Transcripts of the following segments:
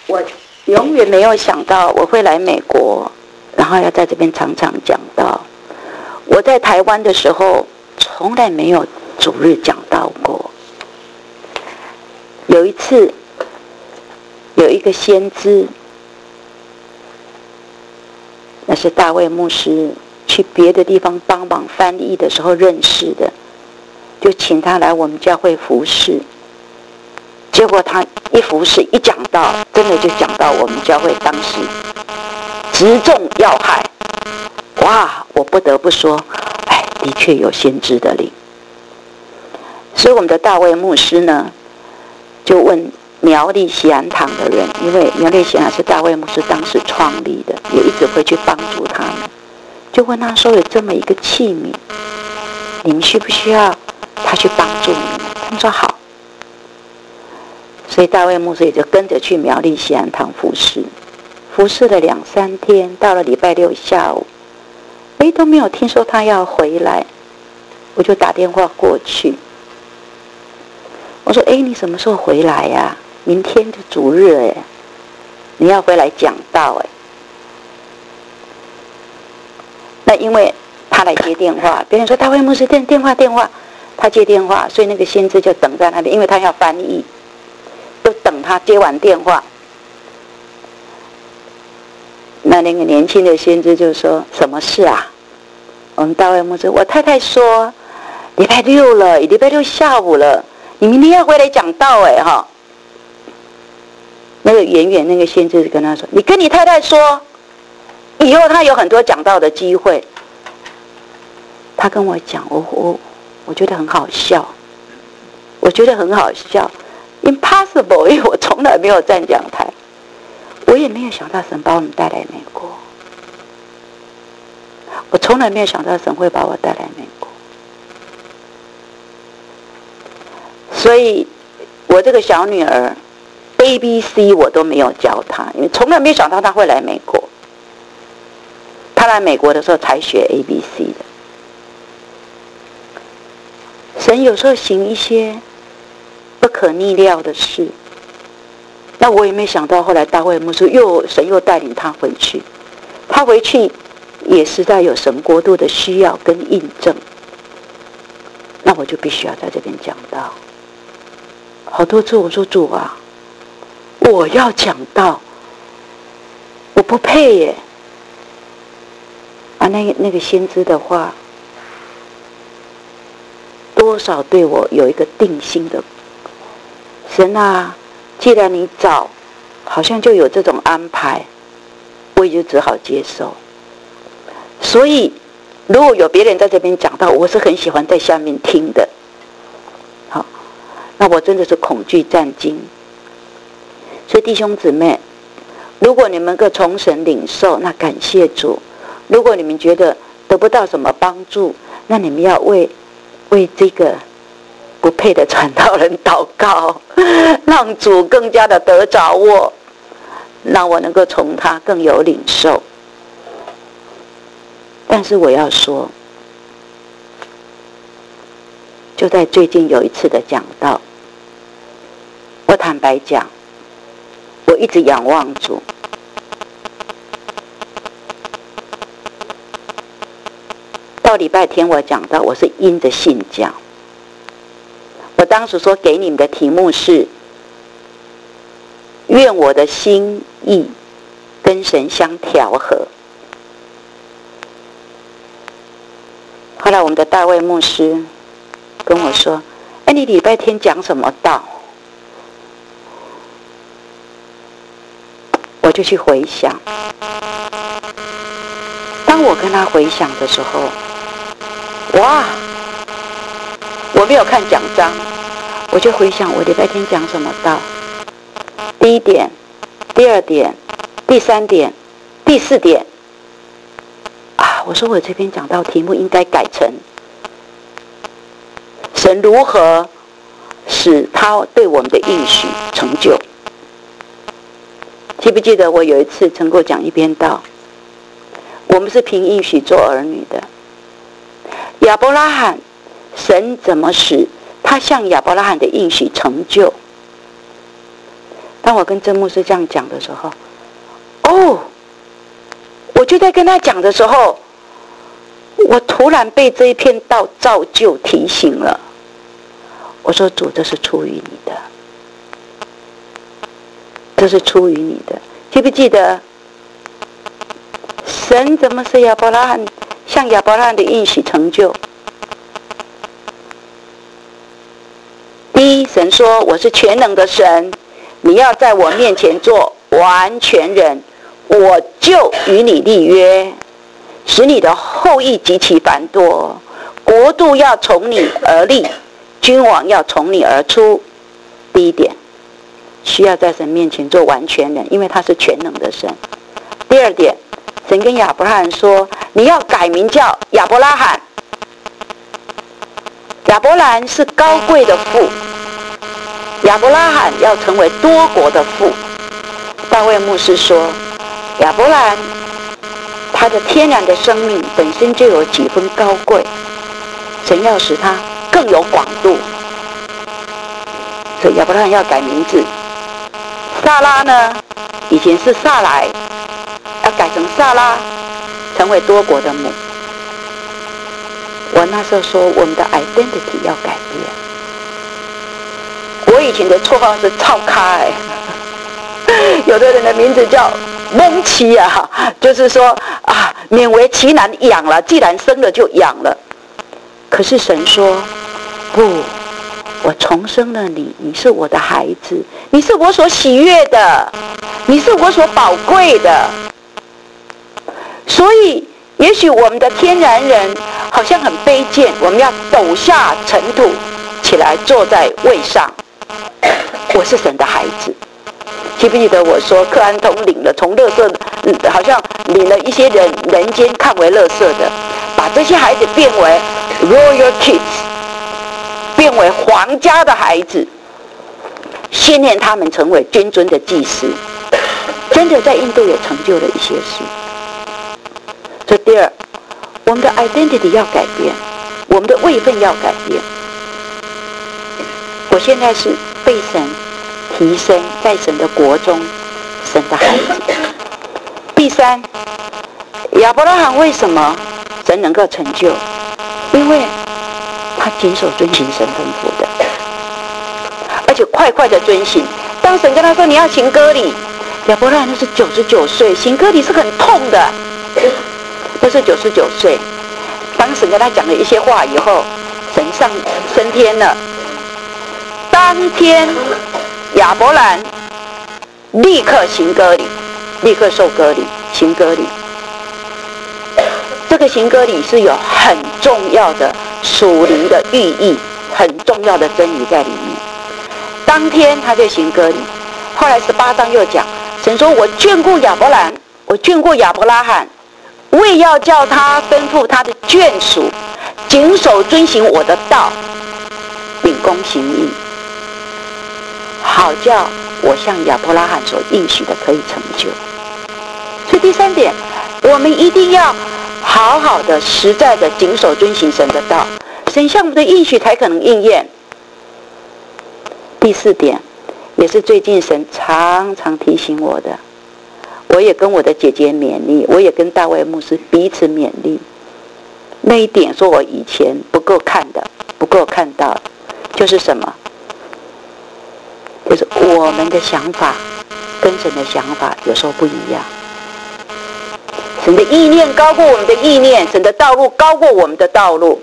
我永远没有想到我会来美国，然后要在这边常常讲道。我在台湾的时候，从来没有主日讲道过。有一次，有一个先知，那是大卫牧师去别的地方帮忙翻译的时候认识的，就请他来我们教会服侍。结果他一服侍一讲道，真的就讲到我们教会当时直中要害。哇，我不得不说，的确有先知的灵。所以我们的大卫牧师呢，就问苗栗喜安堂的人，因为苗栗喜安是大卫牧师当时创立的，也一直会去帮助他们，就问他说，有这么一个器皿，你们需不需要他去帮助你们？他们说好。所以大卫牧师也就跟着去苗栗喜安堂服侍，服侍了2-3天，到了礼拜六下午，都没有听说他要回来，我就打电话过去，我说你什么时候回来呀？明天就主日你要回来讲道那因为他来接电话，别人说大卫牧师电话，他接电话，所以那个先知就等在那边，因为他要翻译，就等他接完电话。那个年轻的先知就说，什么事啊？我们大卫牧师，我太太说礼拜六下午了，你明天要回来讲道那个远那个先知跟他说，你跟你太太说，以后他有很多讲道的机会。他跟我讲，我觉得很好笑，impossible， 因为我从来没有站讲台，我也没有想到神把我们带来美国，我从来没有想到神会把我带来美国。所以我这个小女儿 ABC 我都没有教她，因为从来没有想到她会来美国。她来美国的时候才学 ABC 的。神有时候行一些不可逆料的事，那我也没想到后来大卫牧师神又带领他回去，他回去也实在有神国度的需要跟印证，那我就必须要在这边讲道。好多次我说，主啊，我要讲道，我不配耶。那个先知的话，多少对我有一个定心的。神啊，既然你早好像就有这种安排，我也就只好接受。所以如果有别人在这边讲到，我是很喜欢在下面听的。好，那我真的是恐惧战惊。所以弟兄姊妹，如果你们能够从神领受，那感谢主；如果你们觉得得不到什么帮助，那你们要为这个不配的传道人祷告，让主更加的得着我，让我能够从他更有领受。但是我要说，就在最近有一次的讲道，我坦白讲，我一直仰望主。到礼拜天我讲到，我是因着信讲。我当时说给你们的题目是，愿我的心意跟神相调和。后来我们的大卫牧师跟我说，你礼拜天讲什么道？我就去回想。当我跟他回想的时候，哇，我没有看讲章，我就回想我礼拜天讲什么道。第一点，第二点，第三点，第四点。我说我这边讲到题目应该改成神如何使他对我们的应许成就。记不记得我有一次曾够讲一篇道，我们是凭应许做儿女的。亚伯拉罕，神怎么使他向亚伯拉罕的应许成就？ 当我跟曾牧师这样讲的时候，我就在跟他讲的时候，我突然被这一篇道造就提醒了。我说主，这是出于你的，这是出于你的。记不记得神怎么使亚伯拉罕向亚伯拉罕的应许成就？第一，神说我是全能的神，你要在我面前做完全人，我就与你立约，使你的后裔极其繁多，国度要从你而立，君王要从你而出。第一点，需要在神面前做完全人，因为他是全能的神。第二点，神跟亚伯拉罕说，你要改名叫亚伯拉罕。亚伯兰是高贵的父，亚伯拉罕要成为多国的父。大卫牧师说，亚伯兰他的天然的生命本身就有几分高贵，神要使他更有广度，所以亚伯拉罕要改名字。撒拉呢，以前是撒来，要改成撒拉，成为多国的母。我那时候说，我们的 identity 要改变。我以前的绰号是臭咖有的人的名字叫蒙奇啊，就是说啊，勉为其难养了，既然生了就养了。可是神说不，我重生了你，你是我的孩子，你是我所喜悦的，你是我所宝贵的。所以也许我们的天然人好像很卑贱，我们要抖下尘土起来坐在位上。我是神的孩子。记不记得我说克安通领了从垃圾好像领了一些人间看为垃圾的，把这些孩子变为 royal kids， 变为皇家的孩子，训练他们成为君尊的祭司。真的在印度也成就了一些事。这第二，我们的 identity 要改变，我们的位分要改变。我现在是被神提升在神的国中，神的孩子。第三，亚伯拉罕为什么神能够成就？因为他谨守遵行神吩咐的，而且快的遵行。当神跟他说你要行割礼，亚伯拉罕那是99岁，行割礼是很痛的，不是99岁。当神跟他讲了一些话以后，神升天了。当天亚伯兰立刻行割礼，立刻受割礼，行割礼。这个行割礼是有很重要的属灵的寓意，很重要的真理在里面。当天他就行割礼。后来18章又讲，神说我眷顾亚伯兰，我眷顾亚伯拉罕，为要叫他吩咐他的眷属谨守遵行我的道，秉公行义，好叫我向亚伯拉罕所应许的可以成就。所以第三点，我们一定要好好的实在的谨守遵行神的道，神向我们的应许才可能应验。第四点，也是最近神常常提醒我的，我也跟我的姐姐勉励，我也跟大卫牧师彼此勉励。那一点说我以前不够看到的，就是什么？就是我们的想法跟神的想法有时候不一样。神的意念高过我们的意念，神的道路高过我们的道路。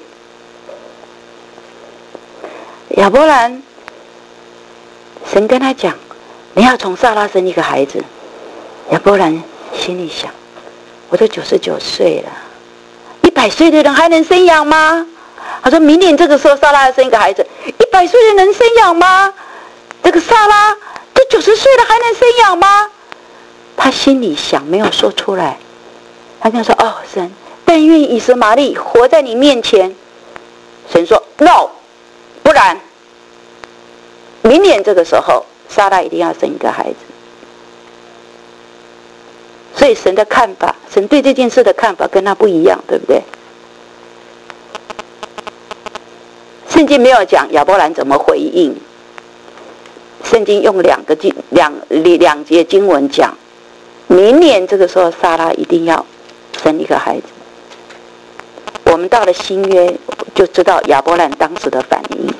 亚伯兰，神跟他讲，你要从撒拉生一个孩子。亚伯兰心里想，我都99岁了，100岁的人还能生养吗？他说明年这个时候撒拉要生一个孩子，100岁的人能生养吗？这个撒拉都90岁了还能生养吗？他心里想，没有说出来。他就说，哦，神，但愿以实玛利活在你面前。神说 no， 不然明年这个时候撒拉一定要生一个孩子。所以神的看法，神对这件事的看法跟他不一样，对不对？圣经没有讲亚伯兰怎么回应， 圣经用两节经文讲，明年这个时候撒拉一定要生一个孩子。我们到了新约就知道亚伯兰当时的反应，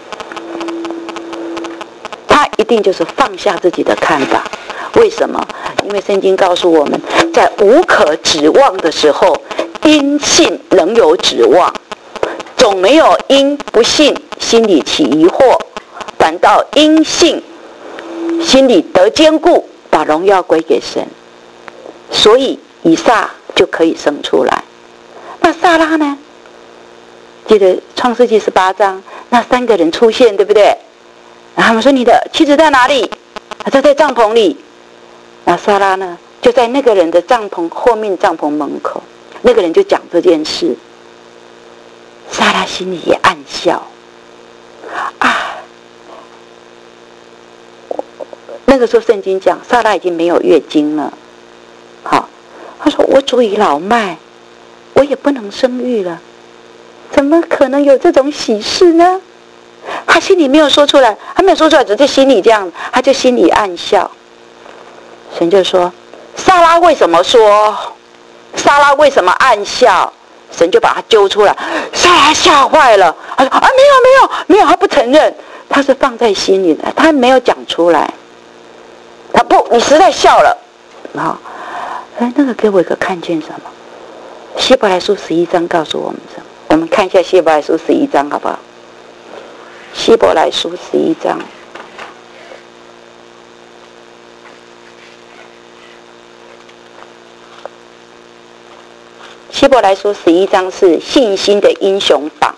他一定就是放下自己的看法。为什么？因为圣经告诉我们，在无可指望的时候，因信仍有指望，总没有因不信心里起疑惑，反倒因信心里得坚固，把荣耀归给神。所以以撒就可以生出来。那撒拉呢？记得创世纪18章，那3个人出现，对不对？然后他们说：“你的妻子在哪里？”他在帐篷里。那撒拉呢，就在那个人的帐篷后面，帐篷门口。那个人就讲这件事，撒拉心里也暗笑啊。那个时候圣经讲，撒拉已经没有月经了。好，他说：“我主已老迈，我也不能生育了，怎么可能有这种喜事呢？”他心里没有说出来，他没有说出来，只是心里这样，他就心里暗笑。神就说：“撒拉为什么说？撒拉为什么暗笑？”神就把他揪出来，撒拉吓坏了。他说：“啊，没有，他不承认，他是放在心里的，他没有讲出来。他不，你实在笑了。”好，那个给我一个看见什么？希伯来书11章告诉我们什么？我们看一下希伯来书11章好不好？希伯来书11章。希伯来书11章是信心的英雄榜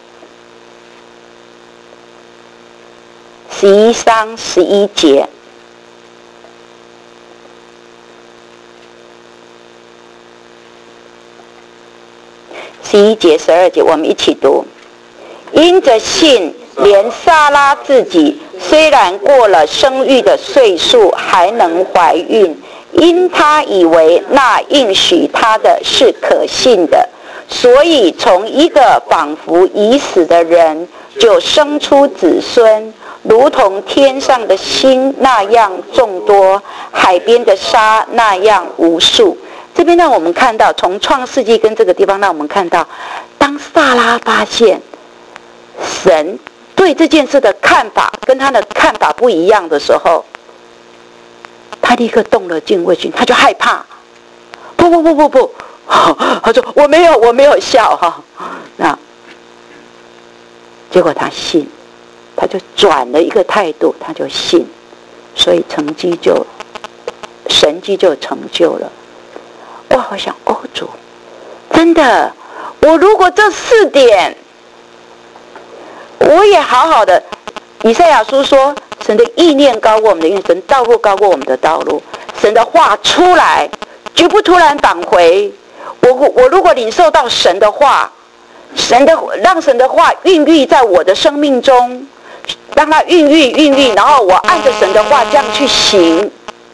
，11章11节。11节、12节，我们一起读。因着信，连撒拉自己虽然过了生育的岁数，还能怀孕，因他以为那应许他的是可信的，所以从一个仿佛已死的人就生出子孙，如同天上的星那样众多，海边的沙那样无数。这边让我们看到，从创世纪跟这个地方让我们看到，当撒拉发现神对这件事的看法跟他的看法不一样的时候，他立刻动了敬畏心，他就害怕。不，他说我没有笑哈。那结果他信，他就转了一个态度，他就信，所以神迹就成就了。哇，我想主，真的，我如果这4点，我也好好的。以赛亚书说，神的意念高过我们的意念，神道路高过我们的道路。神的话出来，绝不突然返回。我如果领受到神的话，让神的话孕育在我的生命中，让它孕育，然后我按着神的话这样去行，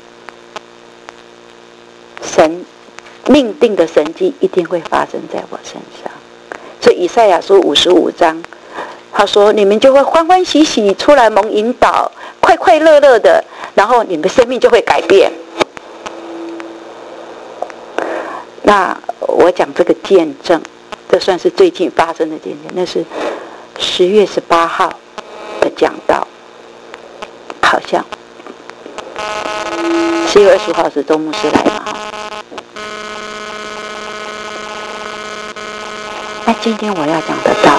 神命定的神迹一定会发生在我身上。所以以赛亚书55章他说，你们就会欢欢喜喜出来蒙引导，快快乐乐的，然后你们的生命就会改变。那我讲这个见证，这算是最近发生的见证，那是10月18号的讲道，好像10月25号是周牧师来嘛。那今天我要讲的道，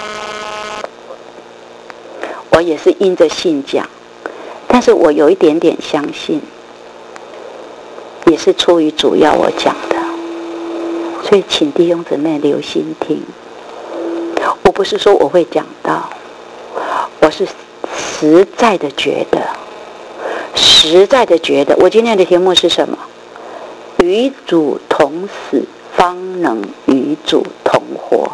我也是因着信讲，但是我有一点点相信，也是出于主要我讲的，所以请弟兄姊妹留心听。我不是说我会讲道，我是实在的觉得，我今天的题目是什么？与主同死，方能与主同活。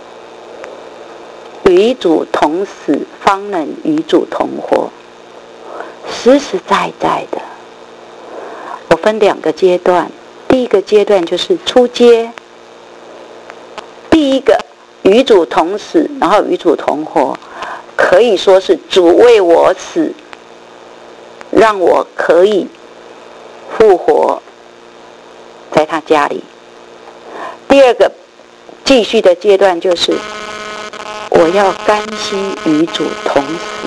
与主同死，方能与主同活。实实在在的，我分2个阶段。第一个阶段就是初阶，第一个与主同死，然后与主同活，可以说是主为我死， 让我可以复活在他家里。第二个继续的阶段就是我要甘心与主同死，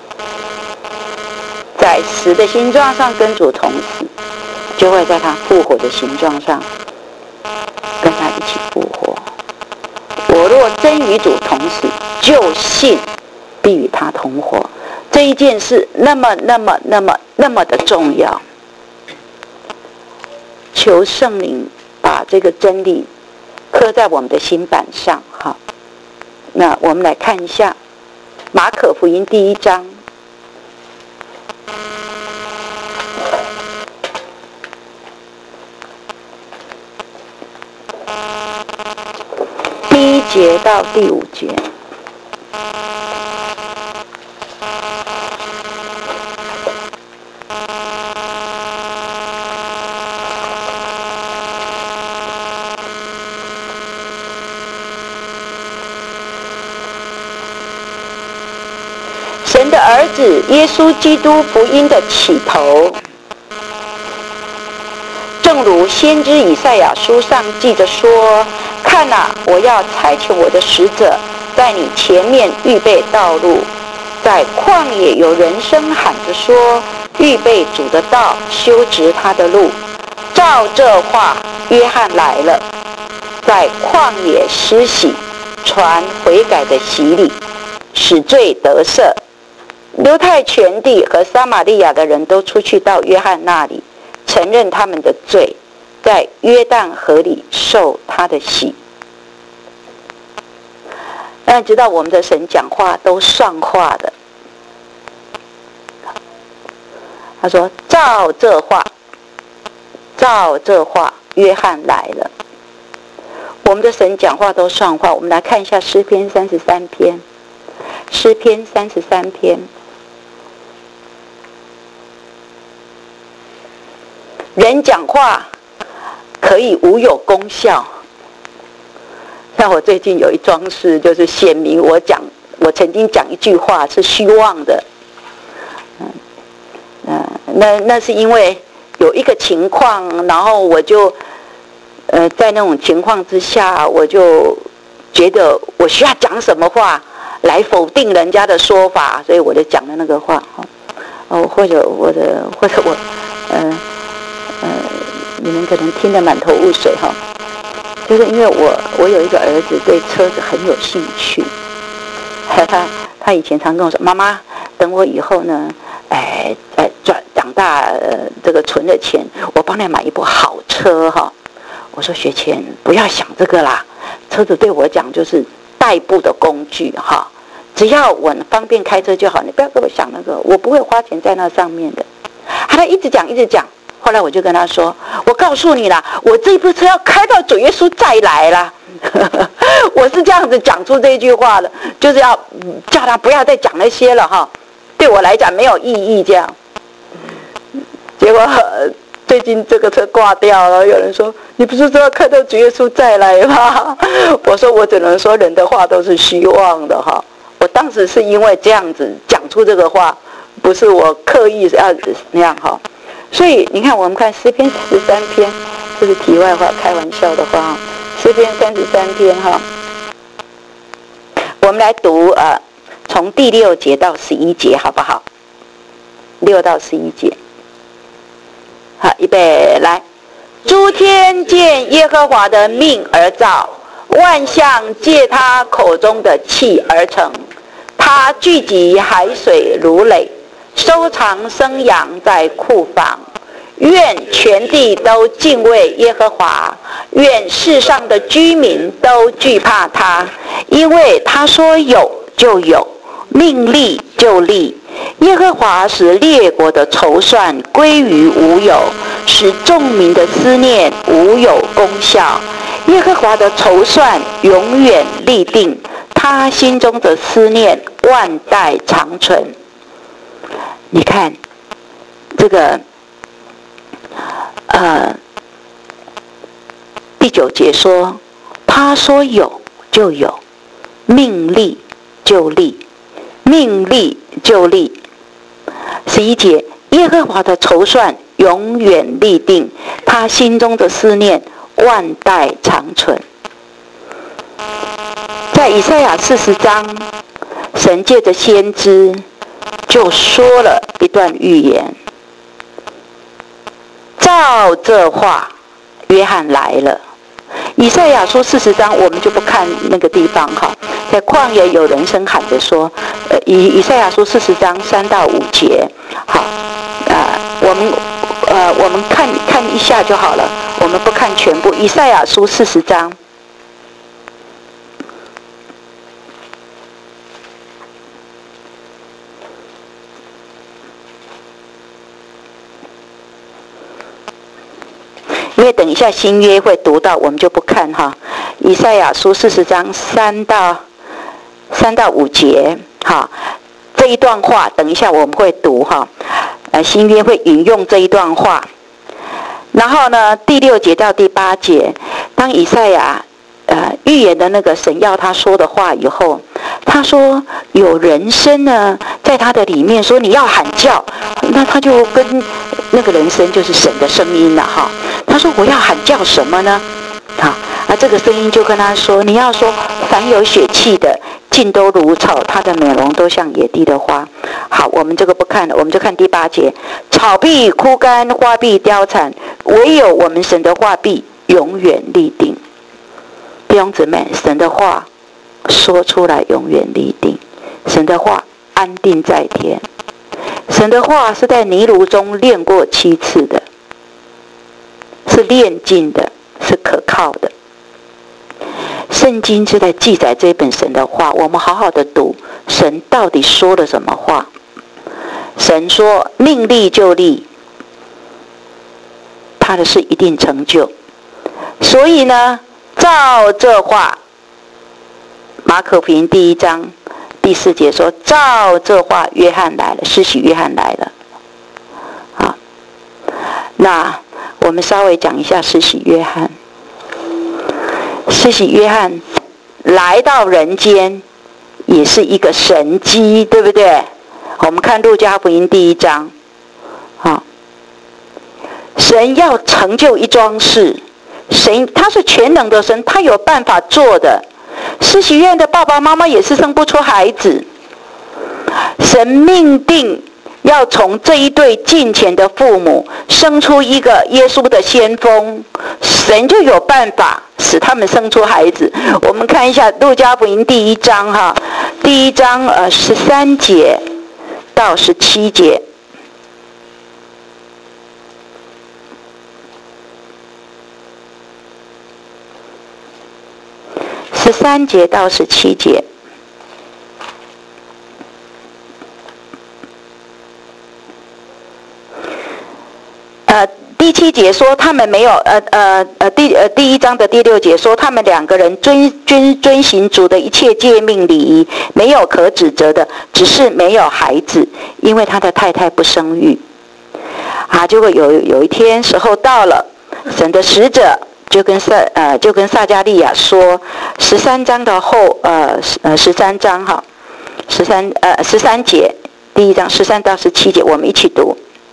在死的形状上跟主同死，就会在他复活的形状上跟他一起复活。我若真与主同死，就信必与他同活。这一件事那么的重要，求圣灵把这个真理刻在我们的心板上。好，那我们来看一下马可福音第1章第1节到第5节。神的儿子耶稣基督福音的起头，正如先知以赛亚书上记着说：看哪，我要差遣我的使者在你前面预备道路。在旷野有人声喊着说：预备主的道，修直他的路。照这话，约翰来了，在旷野施洗，传悔改的洗礼，使罪得赦。犹太全地和撒玛利亚的人都出去到约翰那里，承认他们的罪，在约旦河里受他的洗。那知道我们的神讲话都算话的，他说照这话，约翰来了。我们的神讲话都算话。我们来看一下诗篇33篇，诗篇33篇。人讲话可以无有功效，像我最近有一桩事，就是显明我曾经讲一句话是虚妄的。那是因为有一个情况，然后我就在那种情况之下，我就觉得我需要讲什么话来否定人家的说法，所以我就讲了那个话。或者我你们可能听得满头雾水哈，就是因为我有一个儿子对车子很有兴趣，他以前常跟我说：妈妈，等我以后呢，长大这个存了钱，我帮你买一部好车哈。我说学前不要想这个啦，车子对我讲就是代步的工具哈，只要我方便开车就好，你不要跟我想那个，我不会花钱在那上面的。他一直讲。后来我就跟他说：我告诉你啦，我这部车要开到主耶稣再来啦。我是这样子讲出这句话的，就是要叫他不要再讲那些了哈，对我来讲没有意义这样。结果最近这个车挂掉了，有人说：你不是说要开到主耶稣再来吗？我说我只能说人的话都是虚妄的哈。我当时是因为这样子讲出这个话，不是我刻意要那样哈。所以你看，我们看诗篇33篇，这是题外话，开玩笑的话。诗篇33篇哈，我们来读从第6节到11节好不好？6到11节。好，预备来。诸天见耶和华的命而造，万象借他口中的气而成。他聚集海水如垒，收藏生养在库房。愿全地都敬畏耶和华，愿世上的居民都惧怕他，因为他说有就有，命立就立。耶和华使列国的筹算归于无有，使众民的思念无有功效。耶和华的筹算永远立定，他心中的思念万代长存。你看这个第9节说，他说有就有，命立就立，命立就立。11节， 耶和华的筹算永远立定，他心中的思念万代长存。在以赛亚40章，神借着先知就说了一段预言，照这话，约翰来了。以赛亚书40章我们就不看那个地方哈，在旷野有人声喊着说，以赛亚书40章3到5节，好，我们看一下就好了，我们不看全部。以赛亚书40章。因为等一下新约会读到，我们就不看哈。以赛亚书40章3到5节，哈，这一段话等一下我们会读哈。新约会引用这一段话，然后呢，第6节到第8节，当以赛亚预言的那个神要他说的话以后，他说有人声呢在他的里面说你要喊叫，那他就跟那个人声就是神的声音了哈。他说我要喊叫什么呢？这个声音就跟他说，你要说凡有血气的尽都如草，它的美容都像野地的花。好，我们这个不看了，我们就看第8节，草必枯干，花必凋残，唯有我们神的话必永远立定。弟兄姊妹，神的话说出来永远立定，神的话安定在天，神的话是在泥炉中炼过7次的，是炼尽的，是可靠的。圣经是在记载这本神的话，我们好好的读，神到底说了什么话？神说命立就立，他的事一定成就。所以呢，照这话，马可福音第1章第4节说，照这话，约翰来了，施洗约翰来了。好，那我们稍微讲一下施洗约翰。施洗约翰来到人间也是一个神迹，对不对？我们看路加福音第1章，神要成就一桩事，神他是全能的神，他有办法做的。施洗约翰的爸爸妈妈也是生不出孩子，神命定要从这一对敬虔的父母生出一个耶稣的先锋，神就有办法使他们生出孩子。我们看一下路加福音第1章哈，第1章13节到17节。13节到17节。第7节说他们没有第1章的第6节说他们2个人遵行主的一切诫命礼仪，没有可指责的，只是没有孩子，因为他的太太不生育。结果有一天时候到了，神的使者就跟撒迦利亚说，13章的13章哈，13节，第1章13到17节，我们一起读。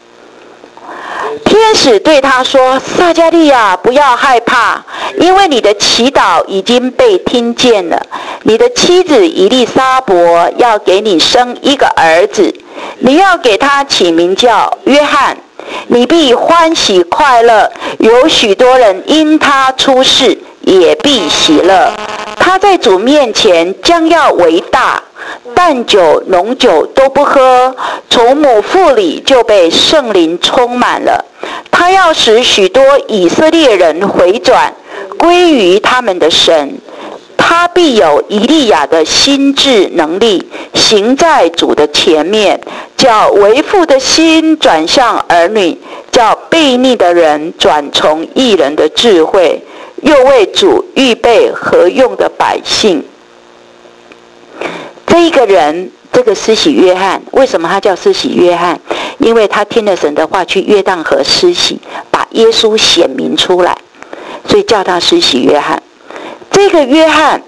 天使对他说，撒迦利亚，不要害怕，因为你的祈祷已经被听见了，你的妻子以利沙伯要给你生一个儿子，你要给他起名叫约翰，你必欢喜快乐，有许多人因他出世也必喜乐。他在主面前将要为大，淡酒浓酒都不喝，从母腹里就被圣灵充满了。他要使许多以色列人回转归于他们的神，他必有以利亚的心智能力，行在主的前面，叫为父的心转向儿女，叫悖逆的人转从义人的智慧，又为主预备合用的百姓。这一个人，这个施洗约翰，为什么他叫施洗约翰？因为他听了神的话，去约旦河施洗，把耶稣显明出来，所以叫他施洗约翰。这个约翰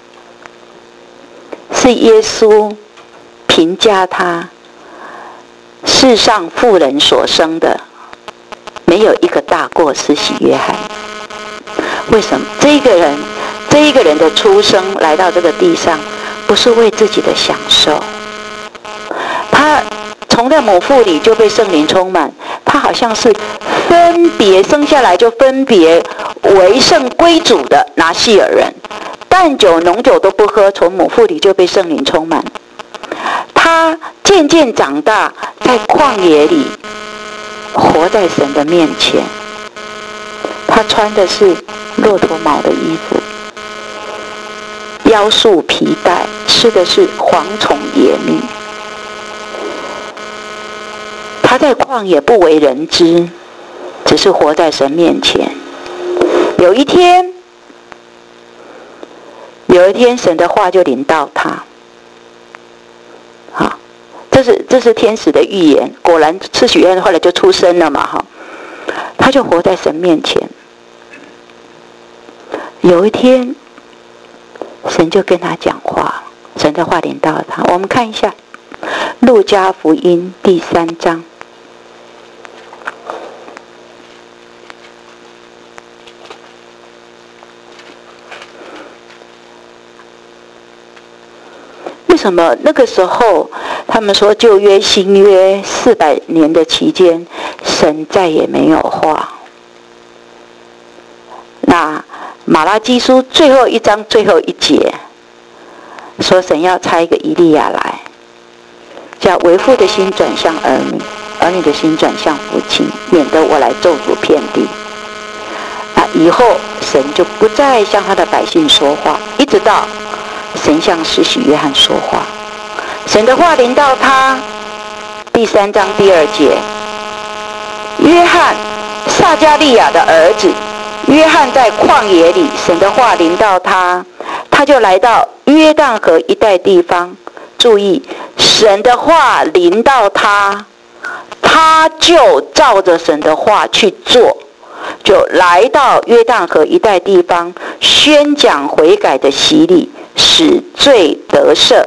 是耶稣评价他世上妇人所生的，没有一个大过施洗约翰。为什么？这一个人的出生来到这个地上，不是为自己的享受。他从在母腹里就被圣灵充满，他好像是分别生下来就分别为圣归主的拿细尔人，淡酒浓酒都不喝，从母腹里就被圣灵充满。他渐渐长大，在旷野里活在神的面前。他穿的是骆驼毛的衣服，腰束皮带，吃的是蝗虫野蜜。他在旷野不为人知，只是活在神面前。有一天神的话就临到他。好，这是天使的预言。果然施洗约翰后来就出生了嘛，他就活在神面前。有一天神就跟他讲话，神的话临到他。我们看一下路加福音第3章。为什么那个时候他们说旧约新约400年的期间，神再也没有话？那马拉基书最后一章最后一节说，神要差一个以利亚来，叫为父的心转向儿女，儿女的心转向父亲，免得我来咒诅遍地。以后神就不再向他的百姓说话，一直到神向施洗约翰说话。神的话临到他，第3章第2节，约翰撒加利亚的儿子约翰在旷野里，神的话临到他，他就来到约旦河一带地方。注意，神的话临到他，他就照着神的话去做，就来到约旦河一带地方，宣讲悔改的洗礼，使罪得赦。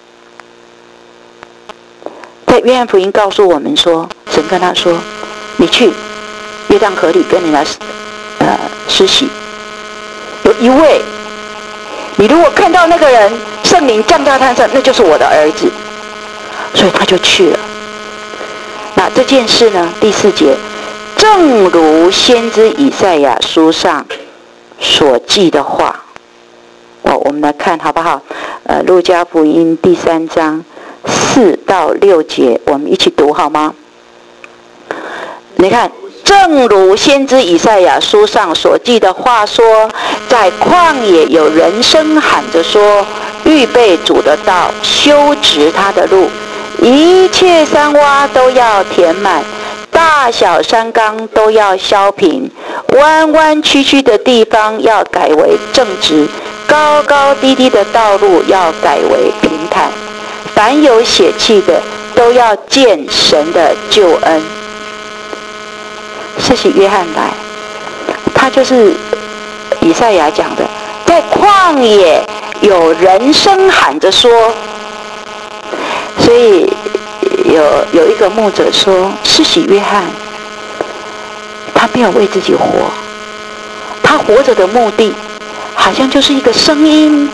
在约翰福音告诉我们说，神跟他说，你去约旦河里跟人家施洗。有一位，你如果看到那个人圣灵降到他上，那就是我的儿子。所以他就去了。那这件事呢，第4节，正如先知以赛亚书上所记的话。我们来看好不好？路加福音第3章4到6节，我们一起读好吗？你看，正如先知以赛亚书上所记的话说，在旷野有人声喊着说，预备主的道，修直他的路，一切山洼都要填满，大小山冈都要削平，弯弯曲曲的地方要改为正直，高高低低的道路要改为平坦，凡有血气的都要见神的救恩。施洗约翰来，他就是以赛亚讲的，在旷野有人声喊着说。所以有一个牧者说，施洗约翰他没有为自己活，他活着的目的好像就是一个声音，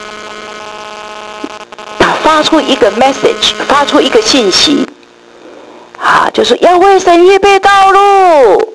他发出一个 message， 发出一个信息就是要为神预备道路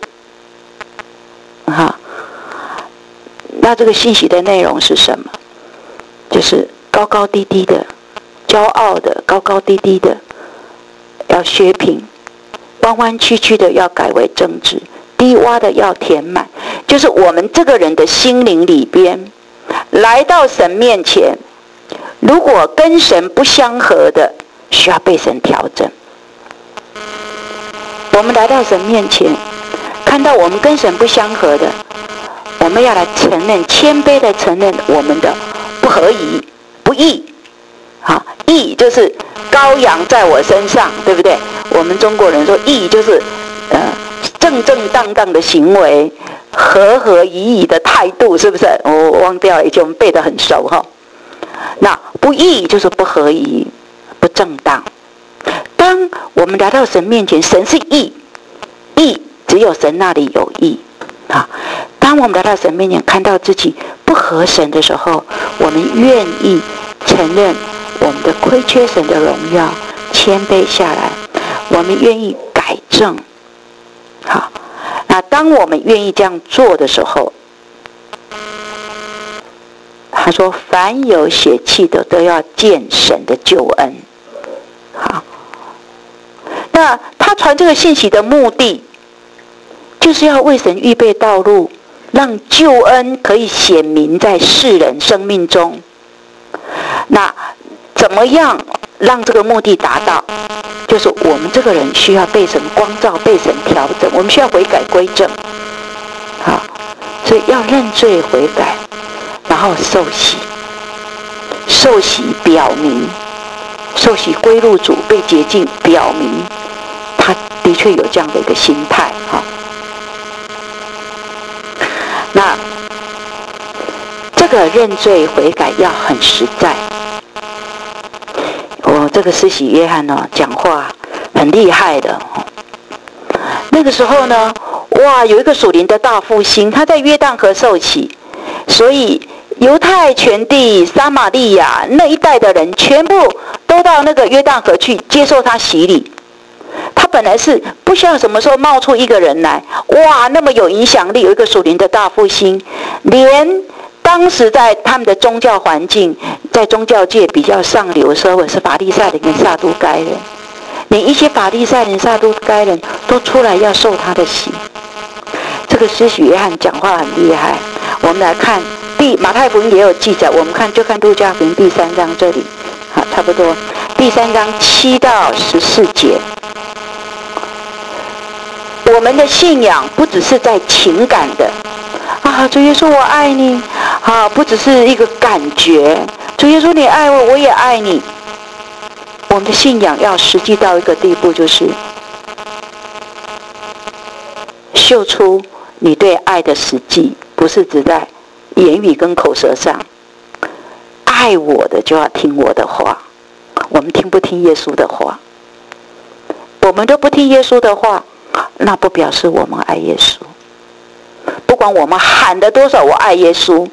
那这个信息的内容是什么？就是高高低低的，骄傲的，高高低低的要削平，弯弯曲曲的要改为正直，低洼的要填满。就是我们这个人的心灵里边，来到神面前，如果跟神不相合的，需要被神调整。我们来到神面前，看到我们跟神不相合的，我们要来承认，谦卑的承认我们的不合宜、不义。义就是羔羊在我身上，对不对？我们中国人说义就是正正当当的行为，合合宜宜的态度，是不是？我忘掉了，以前我们背得很熟那不义就是不合宜、不正当。 当我们来到神面前，神是义，义只有神那里有义啊。当我们来到神面前，看到自己不合神的时候，我们愿意承认我们的亏缺神的荣耀，谦卑下来，我们愿意改正。好，那当我们愿意这样做的时候，他说凡有血气的都要见神的救恩。好，那他传这个信息的目的就是要为神预备道路，让救恩可以显明在世人生命中。那怎么样让这个目的达到？就是我们这个人需要被神光照，被神调整，我们需要悔改归正。好，所以要认罪悔改，然后受洗。受洗表明，受洗归入主，被洁净，表明他的确有这样的一个心态。好，那这个认罪悔改要很实在。这个施洗约翰呢，讲话很厉害的。那个时候呢，哇，有一个属灵的大复兴，他在约旦河受洗，所以犹太全地、撒玛利亚那一带的人，全部都到那个约旦河去接受他洗礼。他本来是不需要什么时候冒出一个人来，哇，那么有影响力，有一个属灵的大复兴，连当时在他们的宗教环境，在宗教界比较上流的社会是法利赛人跟撒都该人，连一些法利赛人、撒都该人都出来要受他的洗。这个施洗约翰讲话很厉害。我们来看马太福音也有记载，我们就看路加福音第3章这里，好，差不多第3章7到14节。我们的信仰不只是在情感的啊，主耶稣我爱你啊，不只是一个感觉，主耶稣你爱我，我也爱你。我们的信仰要实际到一个地步，就是秀出你对爱的实际，不是只在言语跟口舌上。爱我的就要听我的话。我们听不听耶稣的话？我们都不听耶稣的话，那不表示我们爱耶稣。不管我们喊的多少我爱耶稣，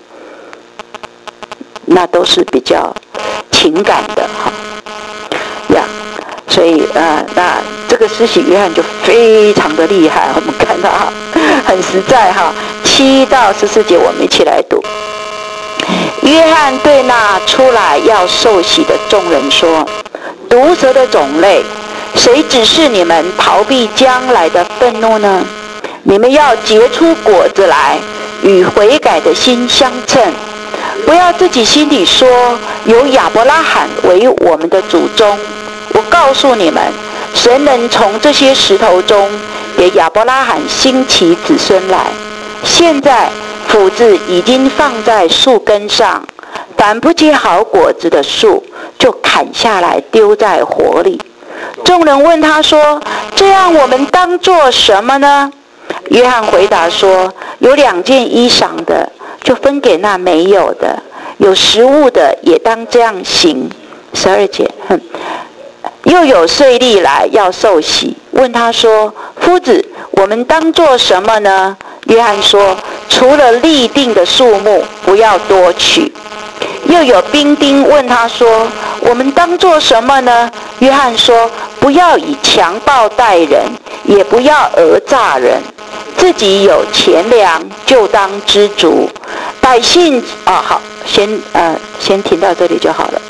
那都是比较情感的哈呀。所以那这个施洗约翰就非常的厉害，我们看到很实在哈。7到14节我们一起来读。约翰对那出来要受洗的众人说：毒蛇的种类，谁指示你们逃避将来的愤怒呢？你们要结出果子来，与悔改的心相称。不要自己心里说有亚伯拉罕为我们的祖宗。我告诉你们，神能从这些石头中给亚伯拉罕兴起子孙来。现在斧子已经放在树根上，凡不结好果子的树就砍下来丢在火里。众人问他说：这样我们当做什么呢？约翰回答说：有2件衣裳的就分给那没有的，有食物的也当这样行。12节，又有税吏来要受洗，问他说：夫子，我们当做什么呢？约翰说：除了立定的数目，不要多取。又有兵丁问他说：我们当做什么呢？约翰说：不要以强暴待人，也不要讹诈人，自己有钱粮就当知足。百姓好，先停到这里就好了。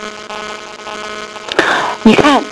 你看，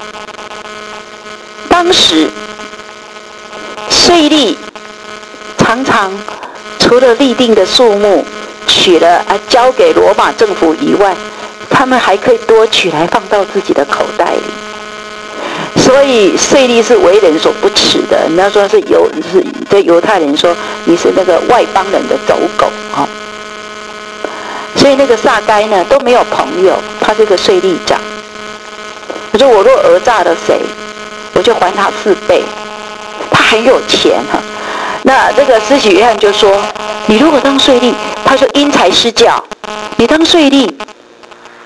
当时税吏常常除了立定的数目取了交给罗马政府以外，他们还可以多取来放到自己的口袋里。所以税吏是为人所不齿的。人家说是对犹太人说你是那个外邦人的走狗啊。所以那个撒该呢都没有朋友，他是个税吏长。我说我若讹诈了谁，我就还他4倍。他很有钱哈。那这个施洗约翰就说：你如果当税吏，他说因材施教，你当税吏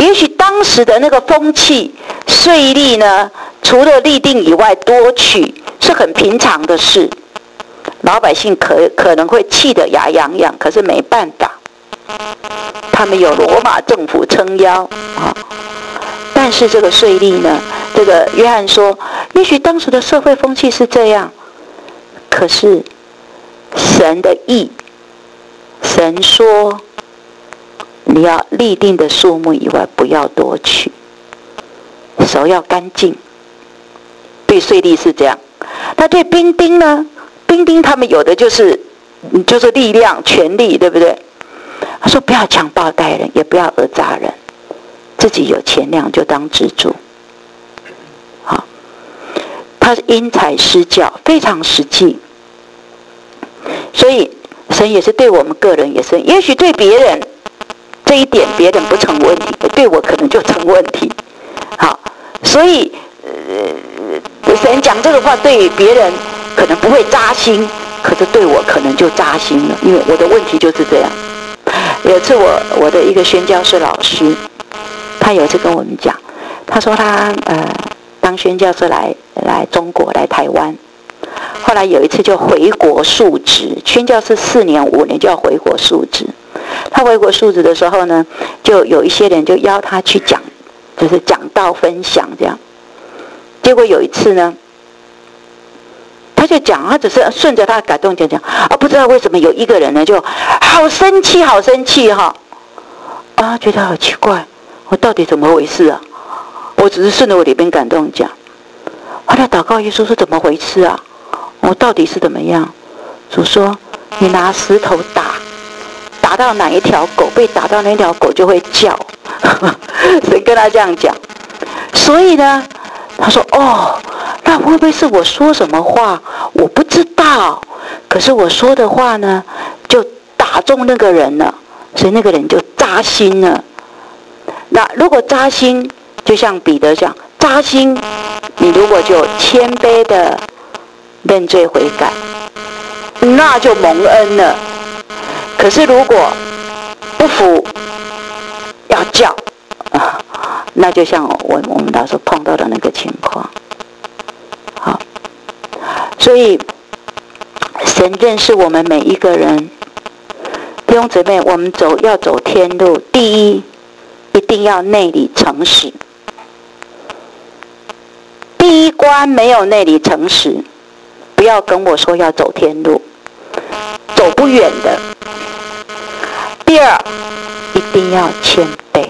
也许当时的那个风气，税吏呢，除了立定以外，多取是很平常的事。老百姓可能会气得牙痒痒，可是没办法，他们有罗马政府撑腰啊。但是这个税吏呢，这个约翰说，也许当时的社会风气是这样，可是神的意，神说你要立定的数目以外，不要多取，手要干净。对税吏是这样，他对兵丁呢？兵丁他们有的就是力量、权力，对不对？他说不要强暴待人，也不要讹诈人，自己有钱粮就当知足。好，他是因材施教，非常实际。所以神也是对我们个人也是，也许对别人这一点别人不成问题，对我可能就成问题。好，所以神讲这个话对别人可能不会扎心，可是对我可能就扎心了，因为我的问题就是这样。有一次我的一个宣教士老师，他有一次跟我们讲，他说他当宣教士来中国来台湾，后来有一次就回国述职，宣教士4年5年就要回国述职。他回国述职的时候呢，就有一些人就邀他去讲，就是讲道分享这样。结果有一次呢，他就讲，他只是顺着他的感动讲不知道为什么有一个人呢就好生气哈，觉得好奇怪，我到底怎么回事啊？我只是顺着我里边感动讲，后来祷告耶稣说怎么回事啊？我到底是怎么样？主说你拿石头打到哪一条狗，被打到那条狗就会叫。谁跟他这样讲？所以呢，他说那会不会是我说什么话我不知道，可是我说的话呢就打中那个人了，所以那个人就扎心了。那如果扎心，就像彼得讲扎心，你如果就谦卑的认罪悔改，那就蒙恩了。可是如果不服要叫那就像我们老师碰到的那个情况。好，所以神认识我们每一个人。弟兄姊妹，我们要走天路，第一一定要内里诚实。第一关没有内里诚实，不要跟我说要走天路，走不远的。第二，一定要谦卑，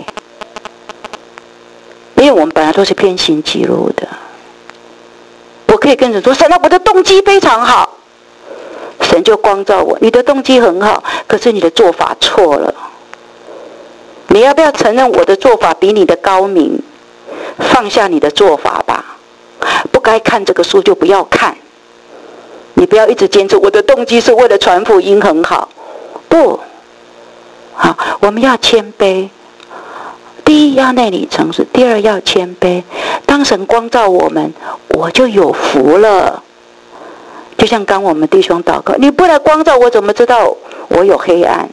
因为我们本来都是偏行己路的。我可以跟神说，神啊，我的动机非常好，神就光照我，你的动机很好，可是你的做法错了。你要不要承认我的做法比你的高明？放下你的做法吧，不该看这个书就不要看。你不要一直坚持我的动机是为了传福音很好，不好，我们要谦卑。第一要内里诚实，第二要谦卑。当神光照我们，我就有福了。就像刚我们弟兄祷告，你不来光照我，怎么知道我有黑暗？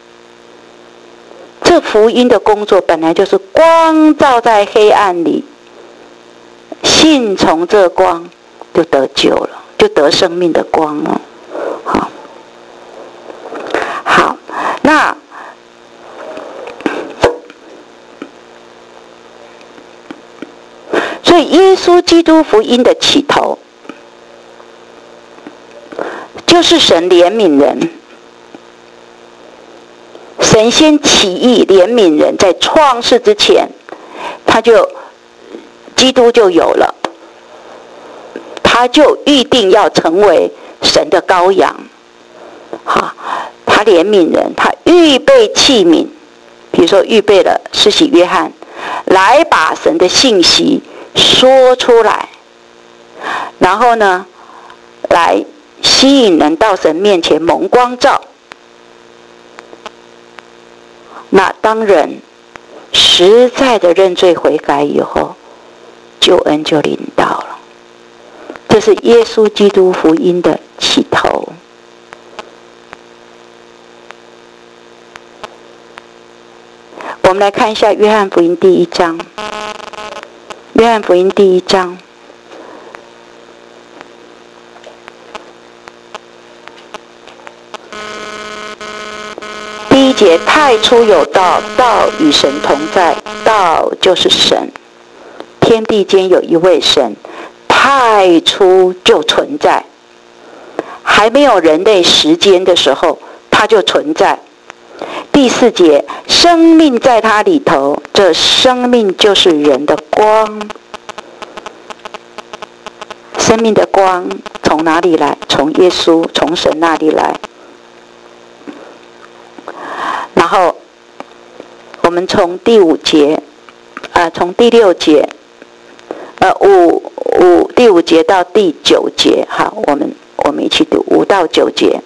这福音的工作本来就是光照在黑暗里，信从这光就得救了，就得生命的光了。好，那所以耶稣基督福音的起头就是神怜悯人。神先起意怜悯人，在创世之前基督就有了，他就预定要成为神的羔羊。他怜悯人，他预备器皿，比如说预备了施洗约翰来把神的信息说出来，然后呢来吸引人到神面前蒙光照。那当人实在的认罪悔改以后，救恩就临到了。这是耶稣基督福音的起头。 我们来看一下约翰福音第1章。约翰福音第1章。第1节，太初有道，道与神同在，道就是神。天地间有一位神，太初就存在，还没有人类时间的时候，他就存在。第4节，生命在他里头，这生命就是人的光。生命的光从哪里来？从耶稣，从神那里来。然后我们从第5节，从第6节，第5节到第9节，好，我们一起读5到9节。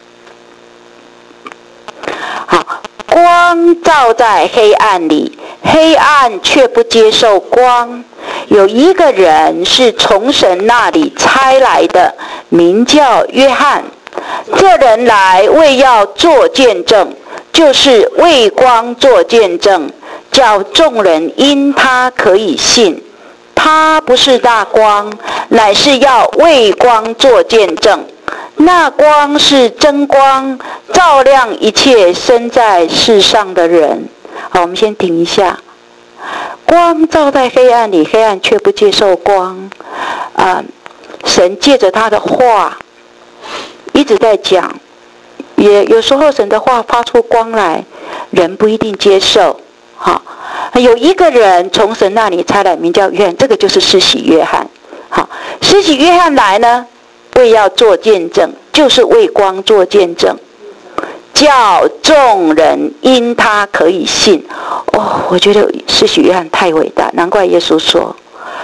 好，光照在黑暗里，黑暗却不接受光。有一个人是从神那里差来的，名叫约翰。这人来为要做见证，就是为光做见证，叫众人因他可以信。他不是大光，乃是要为光做见证。那光是真光，照亮一切生在世上的人。好，我们先停一下。光照在黑暗里，黑暗却不接受光。神借着他的话一直在讲，也有时候神的话发出光来，人不一定接受。好，有一个人从神那里差来，名叫约翰，这个就是施洗约翰。好，施洗约翰来呢，为要做见证，就是为光做见证，叫众人因他可以信。我觉得施洗约翰太伟大，难怪耶稣说，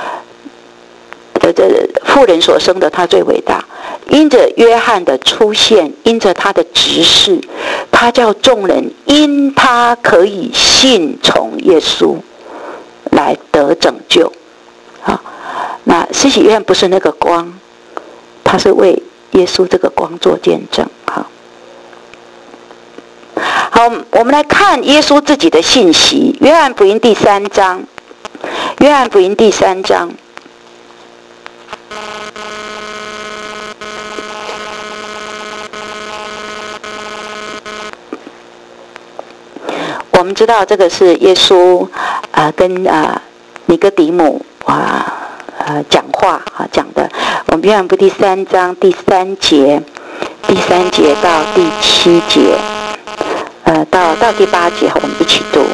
妇人所生的他最伟大。因着约翰的出现，因着他的执事，他叫众人因他可以信从耶稣来得拯救。好，那施洗约翰不是那个光，他是为耶稣这个光做见证。好，我们来看耶稣自己的信息。约翰福音第3章，约翰福音第3章。我们知道这个是耶稣跟尼哥底母讲话讲的。我们约翰福音第3章第3节，第3节到第7节，到第8节，我们一起读。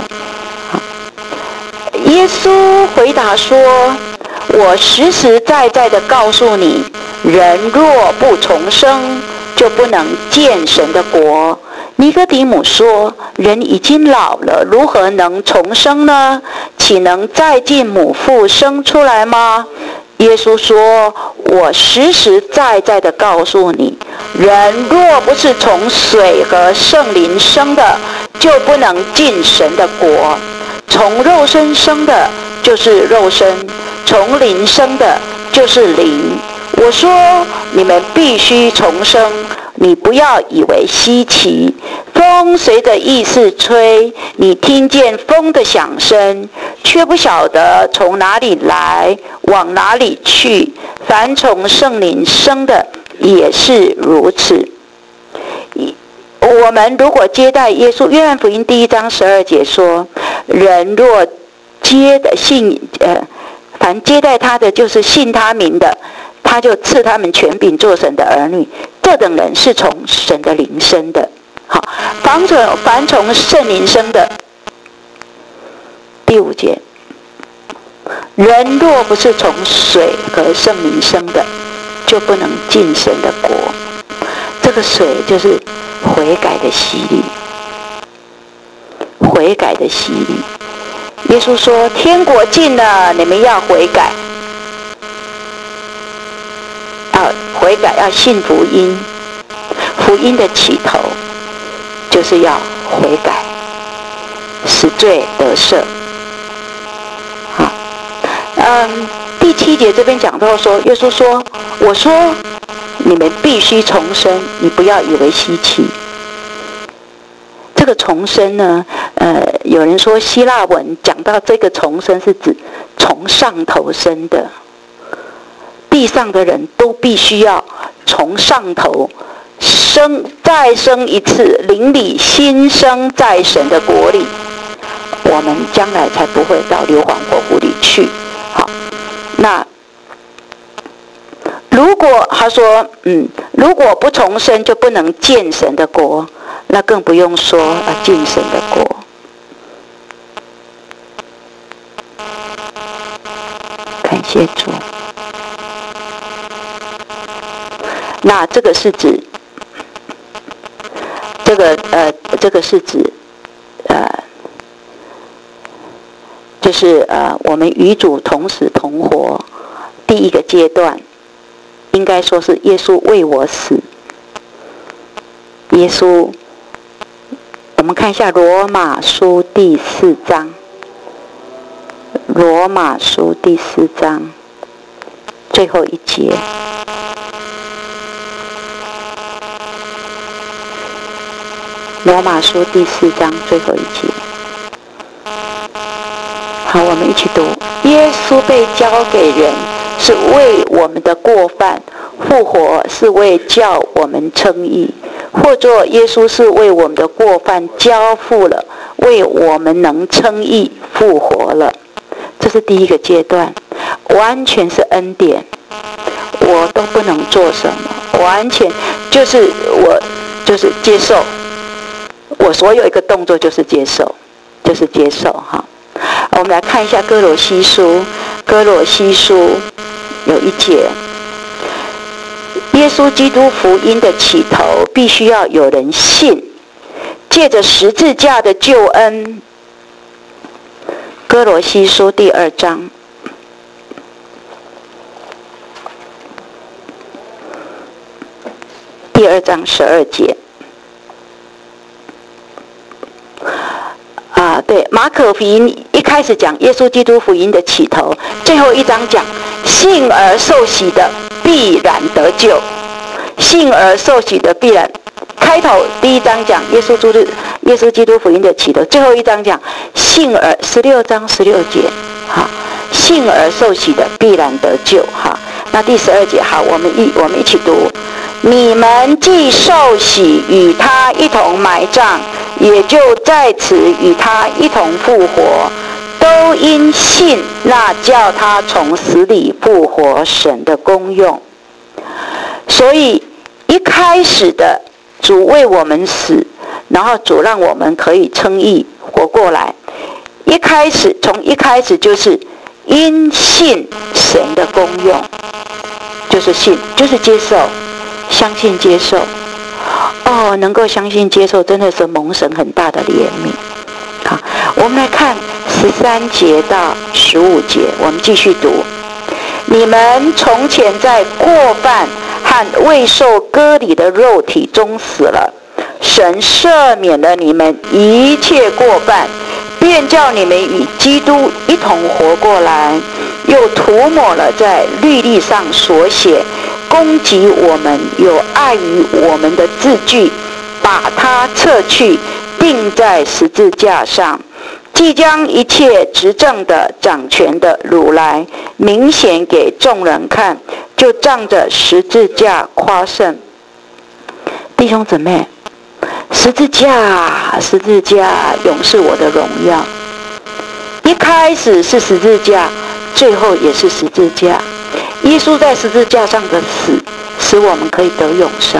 耶稣回答说：“我实实在在的告诉你，人若不重生，就不能见神的国。”尼哥底母说：“人已经老了，如何能重生呢？岂能再进母腹生出来吗？”耶稣说：“我实实在在的告诉你，人若不是从水和圣灵生的，就不能进神的国。从肉身生的，就是肉身；从灵生的，就是灵。我说你们必须重生，你不要以为稀奇。风随着意思吹，你听见风的响声，却不晓得从哪里来，往哪里去。凡从圣灵生的，也是如此。”我们如果接待耶稣，约翰福音第1章12节说：“人若凡接待他的，就是信他名的，他就赐他们权柄做神的儿女。这等人是从神的灵生的。”好，凡从圣灵生的，第5节，人若不是从水和圣灵生的，就不能进神的国。这个水就是悔改的洗礼，悔改的洗礼。耶稣说：“天国近了，你们要悔改，悔改，要信福音。福音的起头就是要悔改，使罪得赦。”好，第7节这边讲到说，耶稣说：“我说你们必须重生，你不要以为稀奇。” 这个重生呢，有人说希腊文讲到这个重生是指从上头生的，地上的人都必须要从上头再生一次，灵里新生在神的国里，我们将来才不会到硫磺火湖里去。好，那如果他说，如果不重生就不能见神的国，那更不用说进神的国。感谢主。那这个是指，这个是指，就是我们与主同死同活第一个阶段，应该说是耶稣为我死。耶稣，我们看一下罗马书第4章，罗马书第4章最后一节。罗马书第4章最后一节。好，我们一起读。耶稣被交给人，是为我们的过犯；复活是为叫我们称义。或者耶稣是为我们的过犯交付了，为我们能称义复活了。这是第一个阶段，完全是恩典，我都不能做什么，完全就是我就是接受。我所有一个动作就是接受，就是接受哈。我们来看一下哥罗西书，哥罗西书有一节，耶稣基督福音的起头必须要有人信，借着十字架的救恩。哥罗西书第2章。第2章12节。对，马可福音一开始讲耶稣基督福音的起头，最后一章讲信而受洗的必然得救，信而受洗的必然。开头第一章讲耶稣基督福音的起头，最后一章讲信而16章16节，好，信而受洗的必然得救，好，那第12节，好，我们一起读。你们既受洗与他一同埋葬，也就在此与他一同复活，都因信那叫他从死里复活神的功用。所以一开始的主为我们死，然后主让我们可以称义活过来，从一开始就是因信神的功用，就是信，就是接受，相信接受。能够相信接受，真的是蒙神很大的怜悯。好，我们来看13节到15节，我们继续读。你们从前在过犯和未受割礼的肉体中死了，神赦免了你们一切过犯，便叫你们与基督一同活过来，又涂抹了在律例上所写攻击我们有碍于我们的字句，把它撤去，钉在十字架上，即将一切执政的掌权的掳来，明显给众人看，就仗着十字架夸胜。弟兄姊妹，十字架永是我的荣耀。一开始是十字架，最后也是十字架。耶稣在十字架上的死，使我们可以得永生。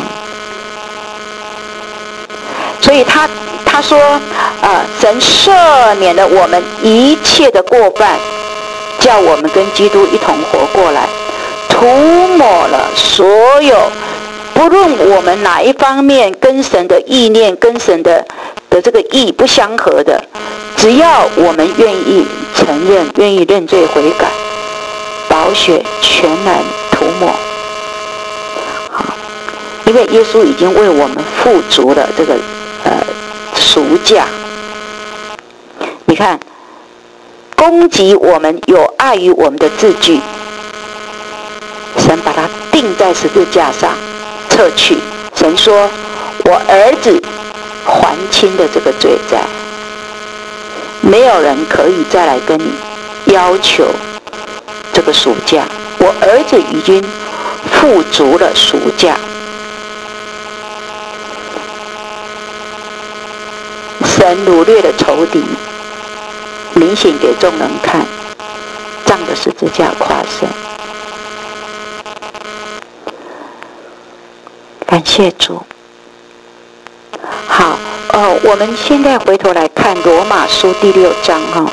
所以他说，神赦免了我们一切的过犯，叫我们跟基督一同活过来，涂抹了所有，不论我们哪一方面跟神的意念、跟神的这个意不相合的，只要我们愿意承认、愿意认罪悔改，宝血全然涂抹。好，因为耶稣已经为我们付足了这个赎价。你看，攻击我们有碍于我们的字句，神把它钉在十字架上，撤去。神说：我儿子还清的这个罪债，没有人可以再来跟你要求这个赎价。我儿子已经付足了赎价。神掳掠的仇敌，明显给众人看，仗着十字架夸胜。感谢主。好，我们现在回头来看罗马书第6章哈，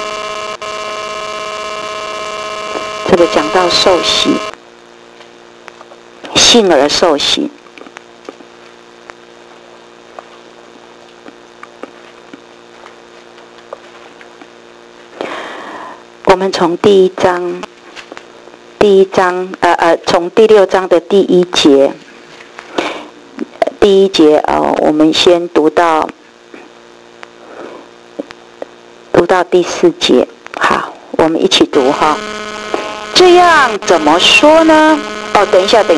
这个讲到受洗，信而受洗。我们从第一章，从第6章的第1节。第1节我们先读到第4节。好，我们一起读哈。这样怎么说呢？等一下，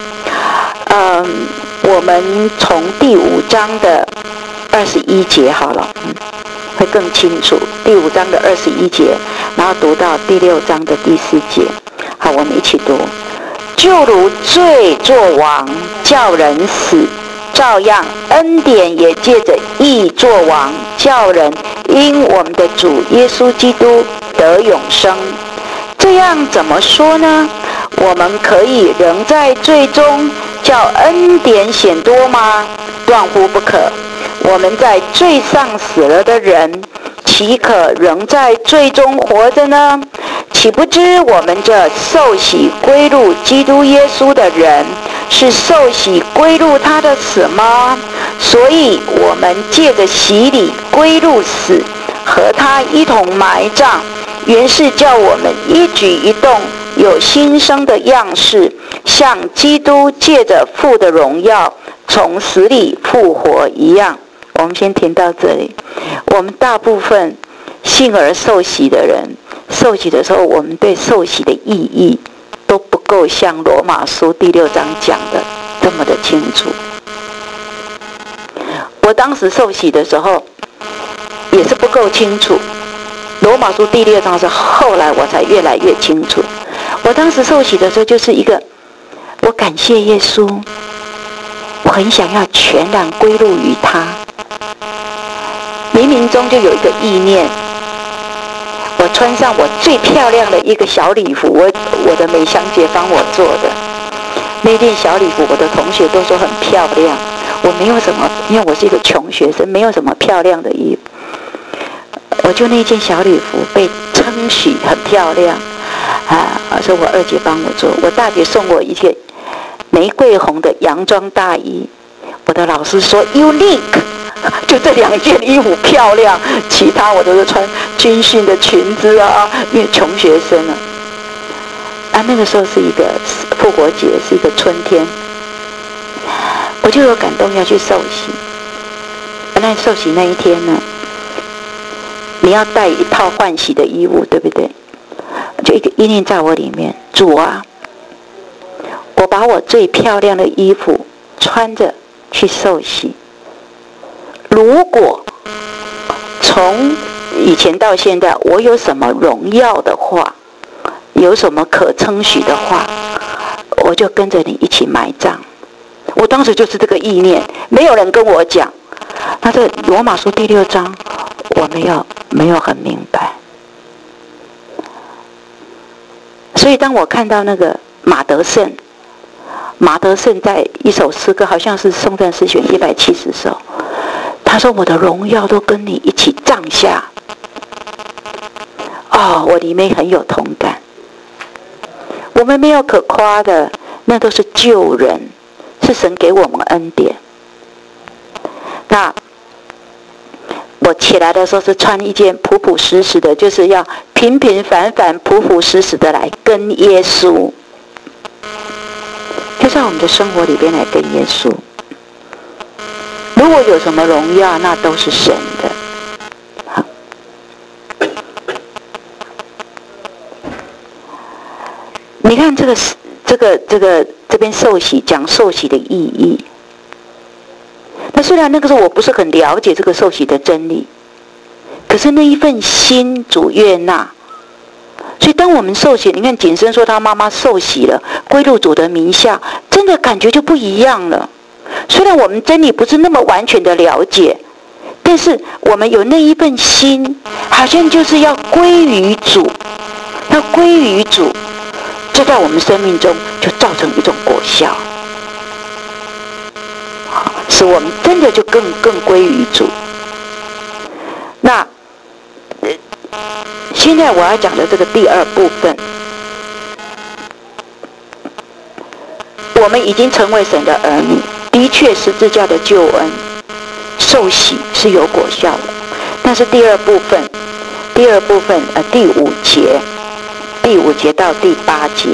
我们从第5章的21节好了，会更清楚。第5章的21节，然后读到第6章的第4节。好，我们一起读。就如罪作王，叫人死，照样恩典也借着义作王，叫人因我们的主耶稣基督得永生。这样怎么说呢？我们可以仍在罪中，叫恩典显多吗？断乎不可。我们在罪上死了的人，岂可仍在罪中活着呢？岂不知我们这受洗归入基督耶稣的人，是受洗归入他的死吗？所以我们借着洗礼归入死，和他一同埋葬，原是叫我们一举一动有新生的样式，像基督借着父的荣耀从死里复活一样。我们先停到这里。我们大部分信而受洗的人，受洗的时候，我们对受洗的意义都不够像罗马书第6章讲的这么的清楚。我当时受洗的时候也是不够清楚，罗马书第6章是后来我才越来越清楚。我当时受洗的时候就是一个，我感谢耶稣，我很想要全然归入于他。冥冥中就有一个意念，我穿上我最漂亮的一个小礼服，我的美香姐帮我做的那件小礼服，我的同学都说很漂亮。我没有什么，因为我是一个穷学生，没有什么漂亮的衣服，我就那件小礼服被称许很漂亮所以我二姐帮我做。我大姐送我一件玫瑰红的洋装大衣，我的老师说 unique， 就这2件衣服漂亮，其他我都是穿军训的裙子因为穷学生那个时候是一个复活节，是一个春天，我就有感动要去受洗。那受洗那一天呢，你要带一套换洗的衣物，对不对？就一个意念在我里面，主啊，我把我最漂亮的衣服穿着去受洗。如果从以前到现在我有什么荣耀的话，有什么可称许的话，我就跟着你一起埋葬。我当时就是这个意念，没有人跟我讲。那这罗马书第6章我没有很明白。所以当我看到那个马德胜在一首诗歌，好像是颂赞诗选170首，他说我的荣耀都跟你一起葬下。我里面很有同感。我们没有可夸的，那都是救人，是神给我们恩典。那我起来的时候是穿一件朴朴实实的，就是要平平凡凡朴朴实实的来跟耶稣，就在我们的生活里边来跟耶稣。如果有什么荣耀，那都是神的。好，你看这边受洗讲受洗的意义。 那虽然那个时候我不是很了解这个受洗的真理，可是那一份心主悦纳。所以当我们受洗，你看景生说他妈妈受洗了，归入主的名下，真的感觉就不一样了。虽然我们真理不是那么完全的了解，但是我们有那一份心，好像就是要归于主，要归于主，这在我们生命中就造成一种果效，使我们真的就更归于主。那现在我要讲的这个第二部分，我们已经成为神的儿女，的确十字架的救恩受洗是有果效的。但是第二部分第5节到第8节，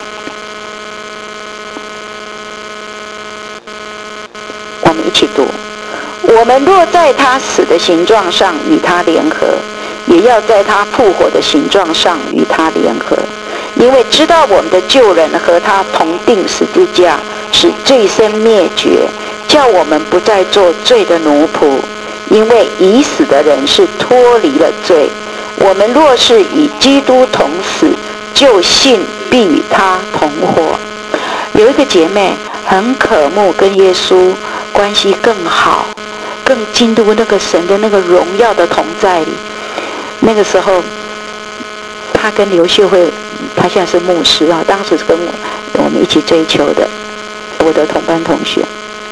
我们一起读。我们若在他死的形状上与他联合，也要在他复活的形状上与他联合，因为知道我们的旧人和他同定十字架，使罪身灭绝，叫我们不再做罪的奴仆。因为已死的人是脱离了罪，我们若是与基督同死，就信必与他同活。有一个姐妹很渴慕跟耶稣关系更好，更进入那个神的那个荣耀的同在里。那个时候他跟刘秀慧，他现在是牧师啊，当时是跟我们一起追求的，我的同班同学。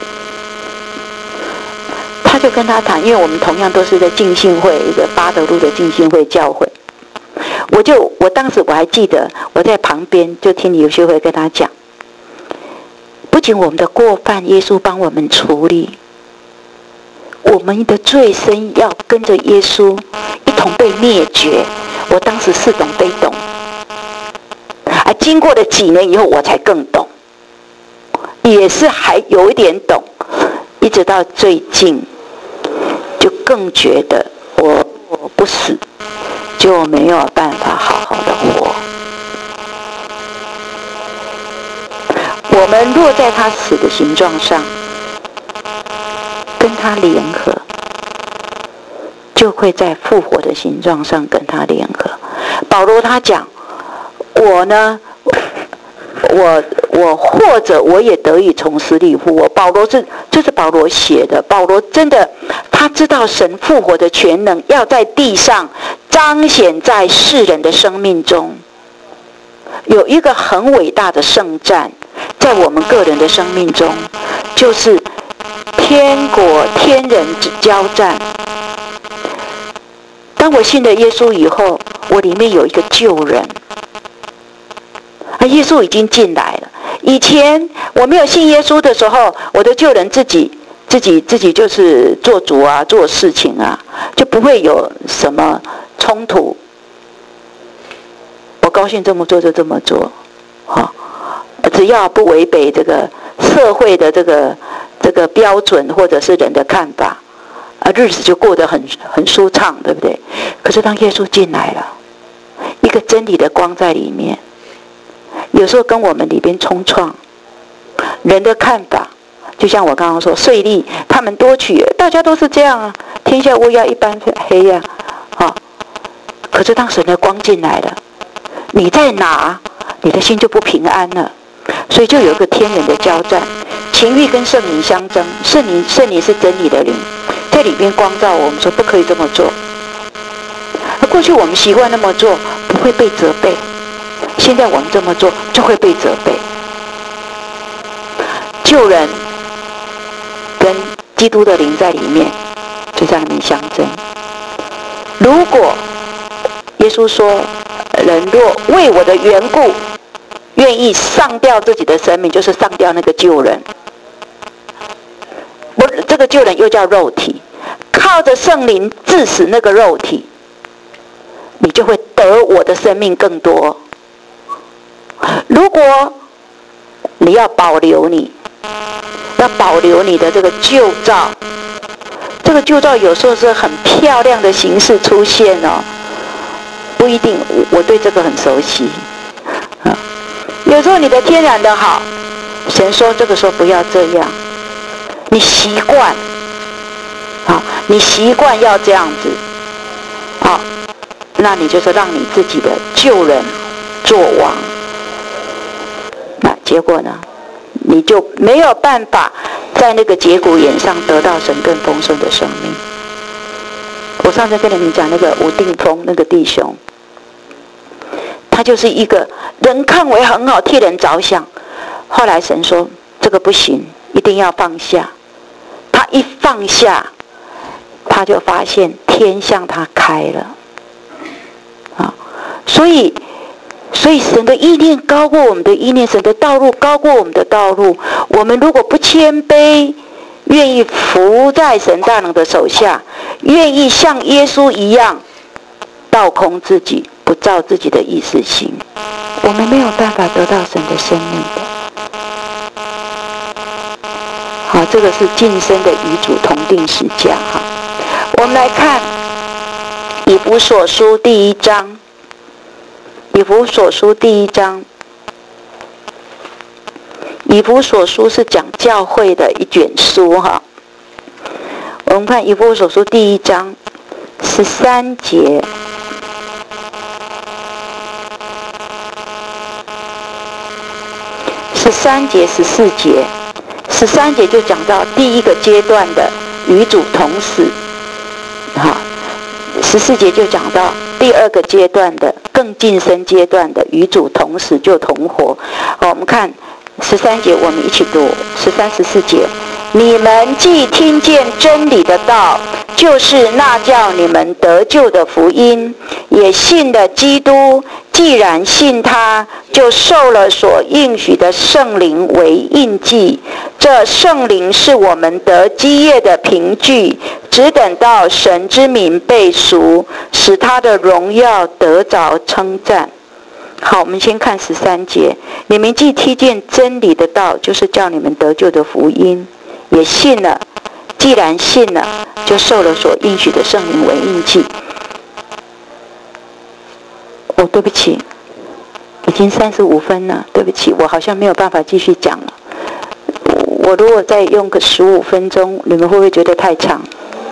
他就跟他谈，因为我们同样都是在浸信会，一个八德路的浸信会教会。我当时我还记得，我在旁边就听刘秀慧跟他讲，不仅我们的过犯耶稣帮我们处理，我们的罪身要跟着耶稣一同被灭绝。我当时似懂非懂，经过了几年以后我才更懂，也是还有一点懂，一直到最近就更觉得我不死就没有办法好好的活。我们若在他死的形状上跟他联合，就会在复活的形状上跟他联合。保罗他讲，我呢，我或者我也得以从死里复活。保罗这是保罗写的。保罗真的他知道神复活的全能要在地上彰显在世人的生命中。有一个很伟大的圣战在我们个人的生命中，就是天国天人之交战。当我信了耶稣以后，我里面有一个旧人，耶稣已经进来了。以前我没有信耶稣的时候，我的旧人自己就是做主啊，做事情啊，就不会有什么冲突。我高兴这么做就这么做，只要不违背这个社会的这个标准或者是人的看法，日子就过得很舒畅，对不对？可是当耶稣进来了，一个真理的光在里面，有时候跟我们里边冲撞，人的看法，就像我刚刚说，税吏他们多取，大家都是这样啊，天下乌鸦一般黑呀，可是当神的光进来了，你在哪，你的心就不平安了。所以就有一个天人的交战，情欲跟圣灵相争，圣灵是真理的灵，在里边光照我们说不可以这么做。过去我们习惯那么做，不会被责备，现在我们这么做就会被责备。旧人跟基督的灵在里面，就在里面相争。如果耶稣说，人若为我的缘故愿意上掉自己的生命，就是上掉那个旧人。这个旧人又叫肉体，靠着圣灵致死那个肉体，你就会得我的生命更多。如果你要保留你的这个旧造，这个旧造有时候是很漂亮的形式出现哦，不一定，我对这个很熟悉。有时候你的天然的好，神说这个时候不要这样，你习惯你习惯要这样子，好，那你就是让你自己的旧人做王。那结果呢，你就没有办法在那个节骨眼上得到神更丰盛的生命。我上次跟你们讲那个吴定峰那个弟兄，他就是一个人看为很好，替人着想，后来神说这个不行，一定要放下。他一放下，他就发现天向他开了啊！所以神的意念高过我们的意念，神的道路高过我们的道路。我们如果不谦卑，愿意服在神大能的手下，愿意像耶稣一样倒空自己，不照自己的意思行，我们没有办法得到神的生命的。好，这个是近身的与主同定十架。哈，我们来看以弗所书第1章。以弗所书第1章，以弗所书是讲教会的一卷书哈。我们看以弗所书第1章13节。13节、14节，13节就讲到第一个阶段的与主同死，好，14节就讲到第二个阶段的更近身阶段的与主同死就同活。好，我们看13节，我们一起读13、14节。你们既听见真理的道，就是那叫你们得救的福音，也信了基督，既然信他，就受了所应许的圣灵为印记。这圣灵是我们得基业的凭据，只等到神之名被赎，使他的荣耀得着称赞。好，我们先看13节。你们既听见真理的道，就是叫你们得救的福音，也信了，既然信了，就受了所应许的圣灵为印记。对不起，已经35分了，对不起，我好像没有办法继续讲了。我如果再用个15分钟，你们会不会觉得太长？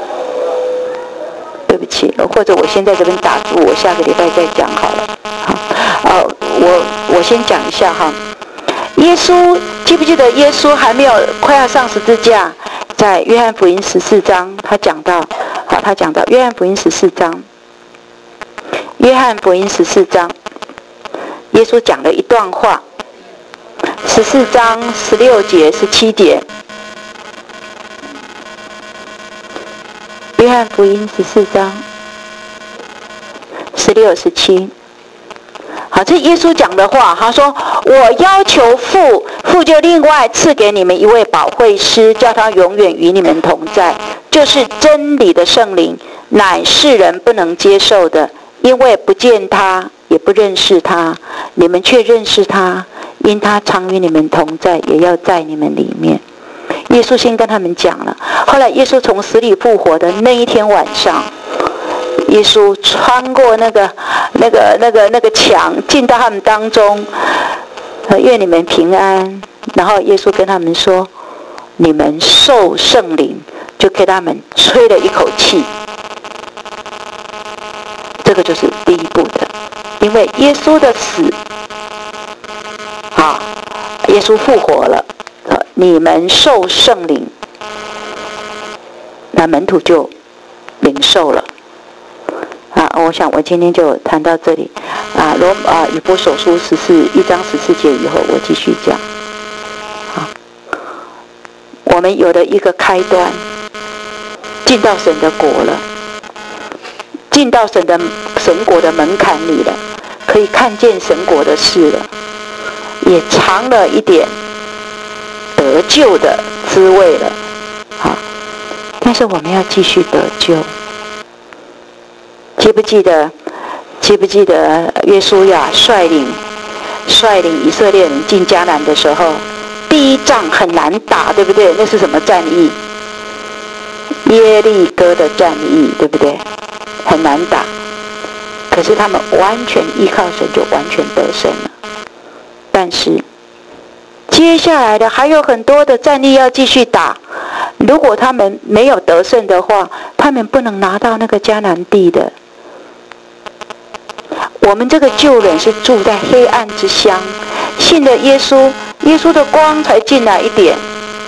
对不起，或者我先在这边打住，我下个礼拜再讲好了。好，我先讲一下哈。耶稣记不记得耶稣还没有快要上十字架，在约翰福音14章他讲到约翰福音14章，约翰福音14章，耶稣讲了一段话，14章16节、17节，约翰福音14章16、17。好，这耶稣讲的话，他说：“我要求父，父就另外赐给你们一位保惠师，叫他永远与你们同在，就是真理的圣灵，乃世人不能接受的，因为不见他，也不认识他。你们却认识他，因他常与你们同在，也要在你们里面。”耶稣先跟他们讲了，后来耶稣从死里复活的那一天晚上，耶稣穿过那个墙，进到他们当中，愿你们平安。然后耶稣跟他们说：“你们受圣灵。”就给他们吹了一口气。这个就是第一步的，因为耶稣的死，耶稣复活了，你们受圣灵，那门徒就领受了。我想我今天就谈到这里。以弗所书1章14节以后，我继续讲。我们有了一个开端，进到神的国了，进到神国的门槛里了，可以看见神国的事了，也尝了一点得救的滋味了。但是我们要继续得救。记不记得约书亚率领以色列人进迦南的时候，第一仗很难打，对不对？那是什么战役？耶利哥的战役，对不对？很难打，可是他们完全依靠神，就完全得胜了。但是接下来的还有很多的战役要继续打， 如果他们没有得胜的话，他们不能拿到那个迦南地的。我们这个旧人是住在黑暗之乡，信了耶稣，耶稣的光才进来一点，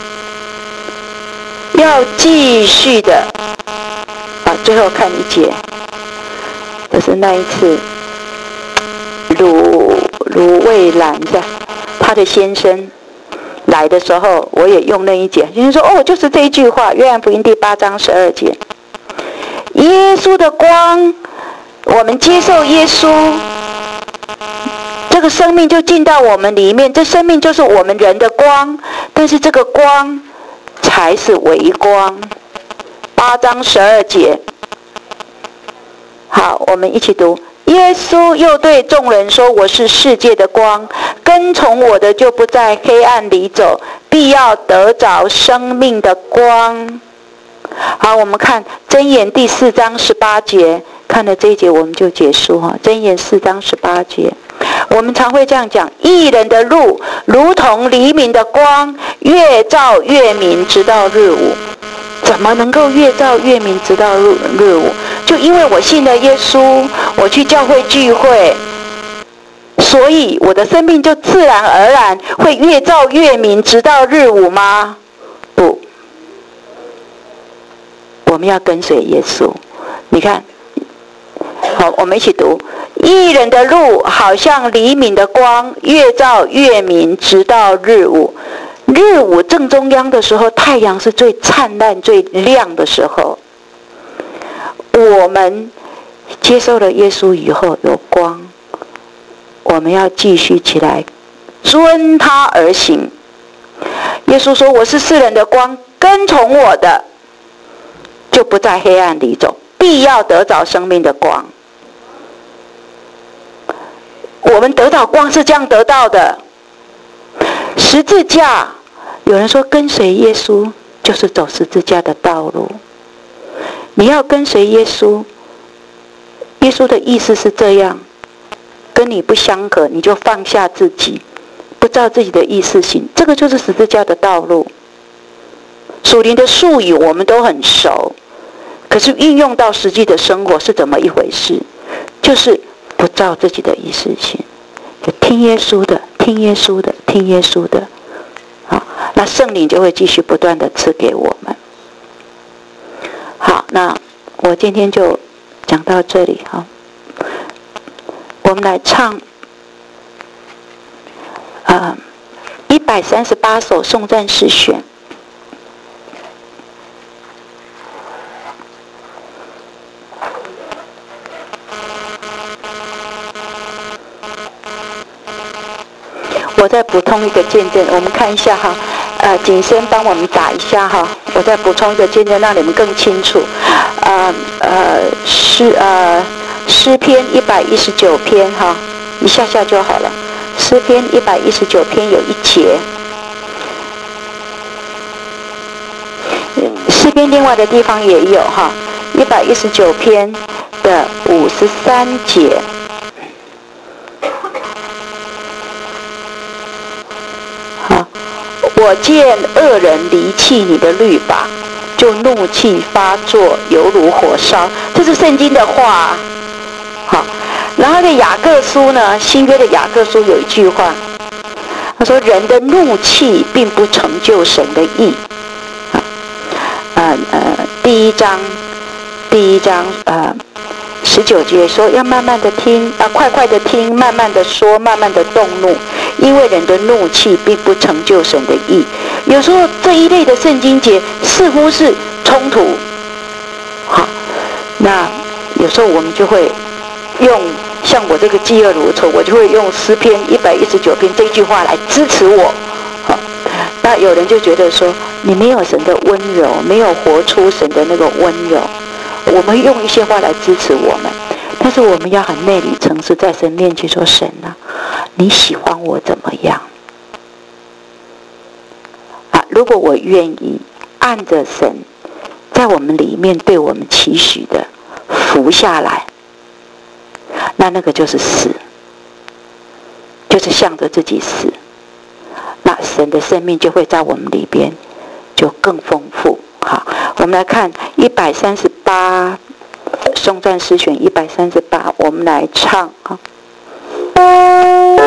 要继续的最后看一节，就是那一次鲁卫兰的他的先生来的时候，我也用那一节，有人说就是这一句话，约翰福音第8章12节，耶稣的光，我们接受耶稣，这个生命就进到我们里面，这生命就是我们人的光，但是这个光才是微光。8章12节，好，我们一起读。耶稣又对众人说，我是世界的光，跟从我的就不在黑暗里走，必要得着生命的光。好，我们看箴言第4章18节，看了这一节我们就结束箴言4章18节，我们常会这样讲，义人的路如同黎明的光，越照越明，直到日午。怎么能够越照越明，直到日午？就因为我信了耶稣，我去教会聚会，所以我的生命就自然而然会越照越明，直到日午吗？不，我们要跟随耶稣。你看，好，我们一起读，义人的路好像黎明的光，越照越明，直到日午。日午正中央的时候，太阳是最灿烂最亮的时候。我们接受了耶稣以后有光，我们要继续起来遵他而行。耶稣说，我是世人的光，跟从我的就不在黑暗里走，必要得着生命的光。我们得到光是这样得到的。十字架，有人说跟随耶稣就是走十字架的道路。你要跟随耶稣，耶稣的意思是这样，跟你不相合，你就放下自己，不照自己的意思行，这个就是十字架的道路。属灵的术语我们都很熟，可是运用到实际的生活是怎么一回事？就是不照自己的意思行，就听耶稣的，听耶稣的，听耶稣的。好，那圣灵就会继续不断的赐给我们。好，那我今天就讲到这里。好，我们来唱138首颂赞诗选。我再补充一个见证，我们看一下哈，景深帮我们打一下哈，我再补充一个见证，让你们更清楚。诗篇119篇哈，一下下就好了。诗篇119篇有一节，诗篇另外的地方也有哈，119篇的53节。我见恶人离弃你的律法，就怒气发作，犹如火烧。这是圣经的话。好，然后的雅各书呢，新约的雅各书有一句话，他说人的怒气并不成就神的义。第一章19节说要慢慢的听，快快的听，慢慢的说，慢慢的动怒，因为人的怒气并不成就神的义。有时候这一类的圣经节似乎是冲突，好，那有时候我们就会用像我这个嫉恶如仇，我就会用诗篇119篇这句话来支持我。好，那有人就觉得说你没有神的温柔，没有活出神的那个温柔。我们用一些话来支持我们，但是我们要很内里诚实，在神面前说：神啊，你喜欢我怎么样？如果我愿意按着神在我们里面对我们期许的服下来，那个就是死，就是向着自己死。那神的生命就会在我们里边就更丰富。好，我们来看138，颂赞诗选138，我们来唱啊。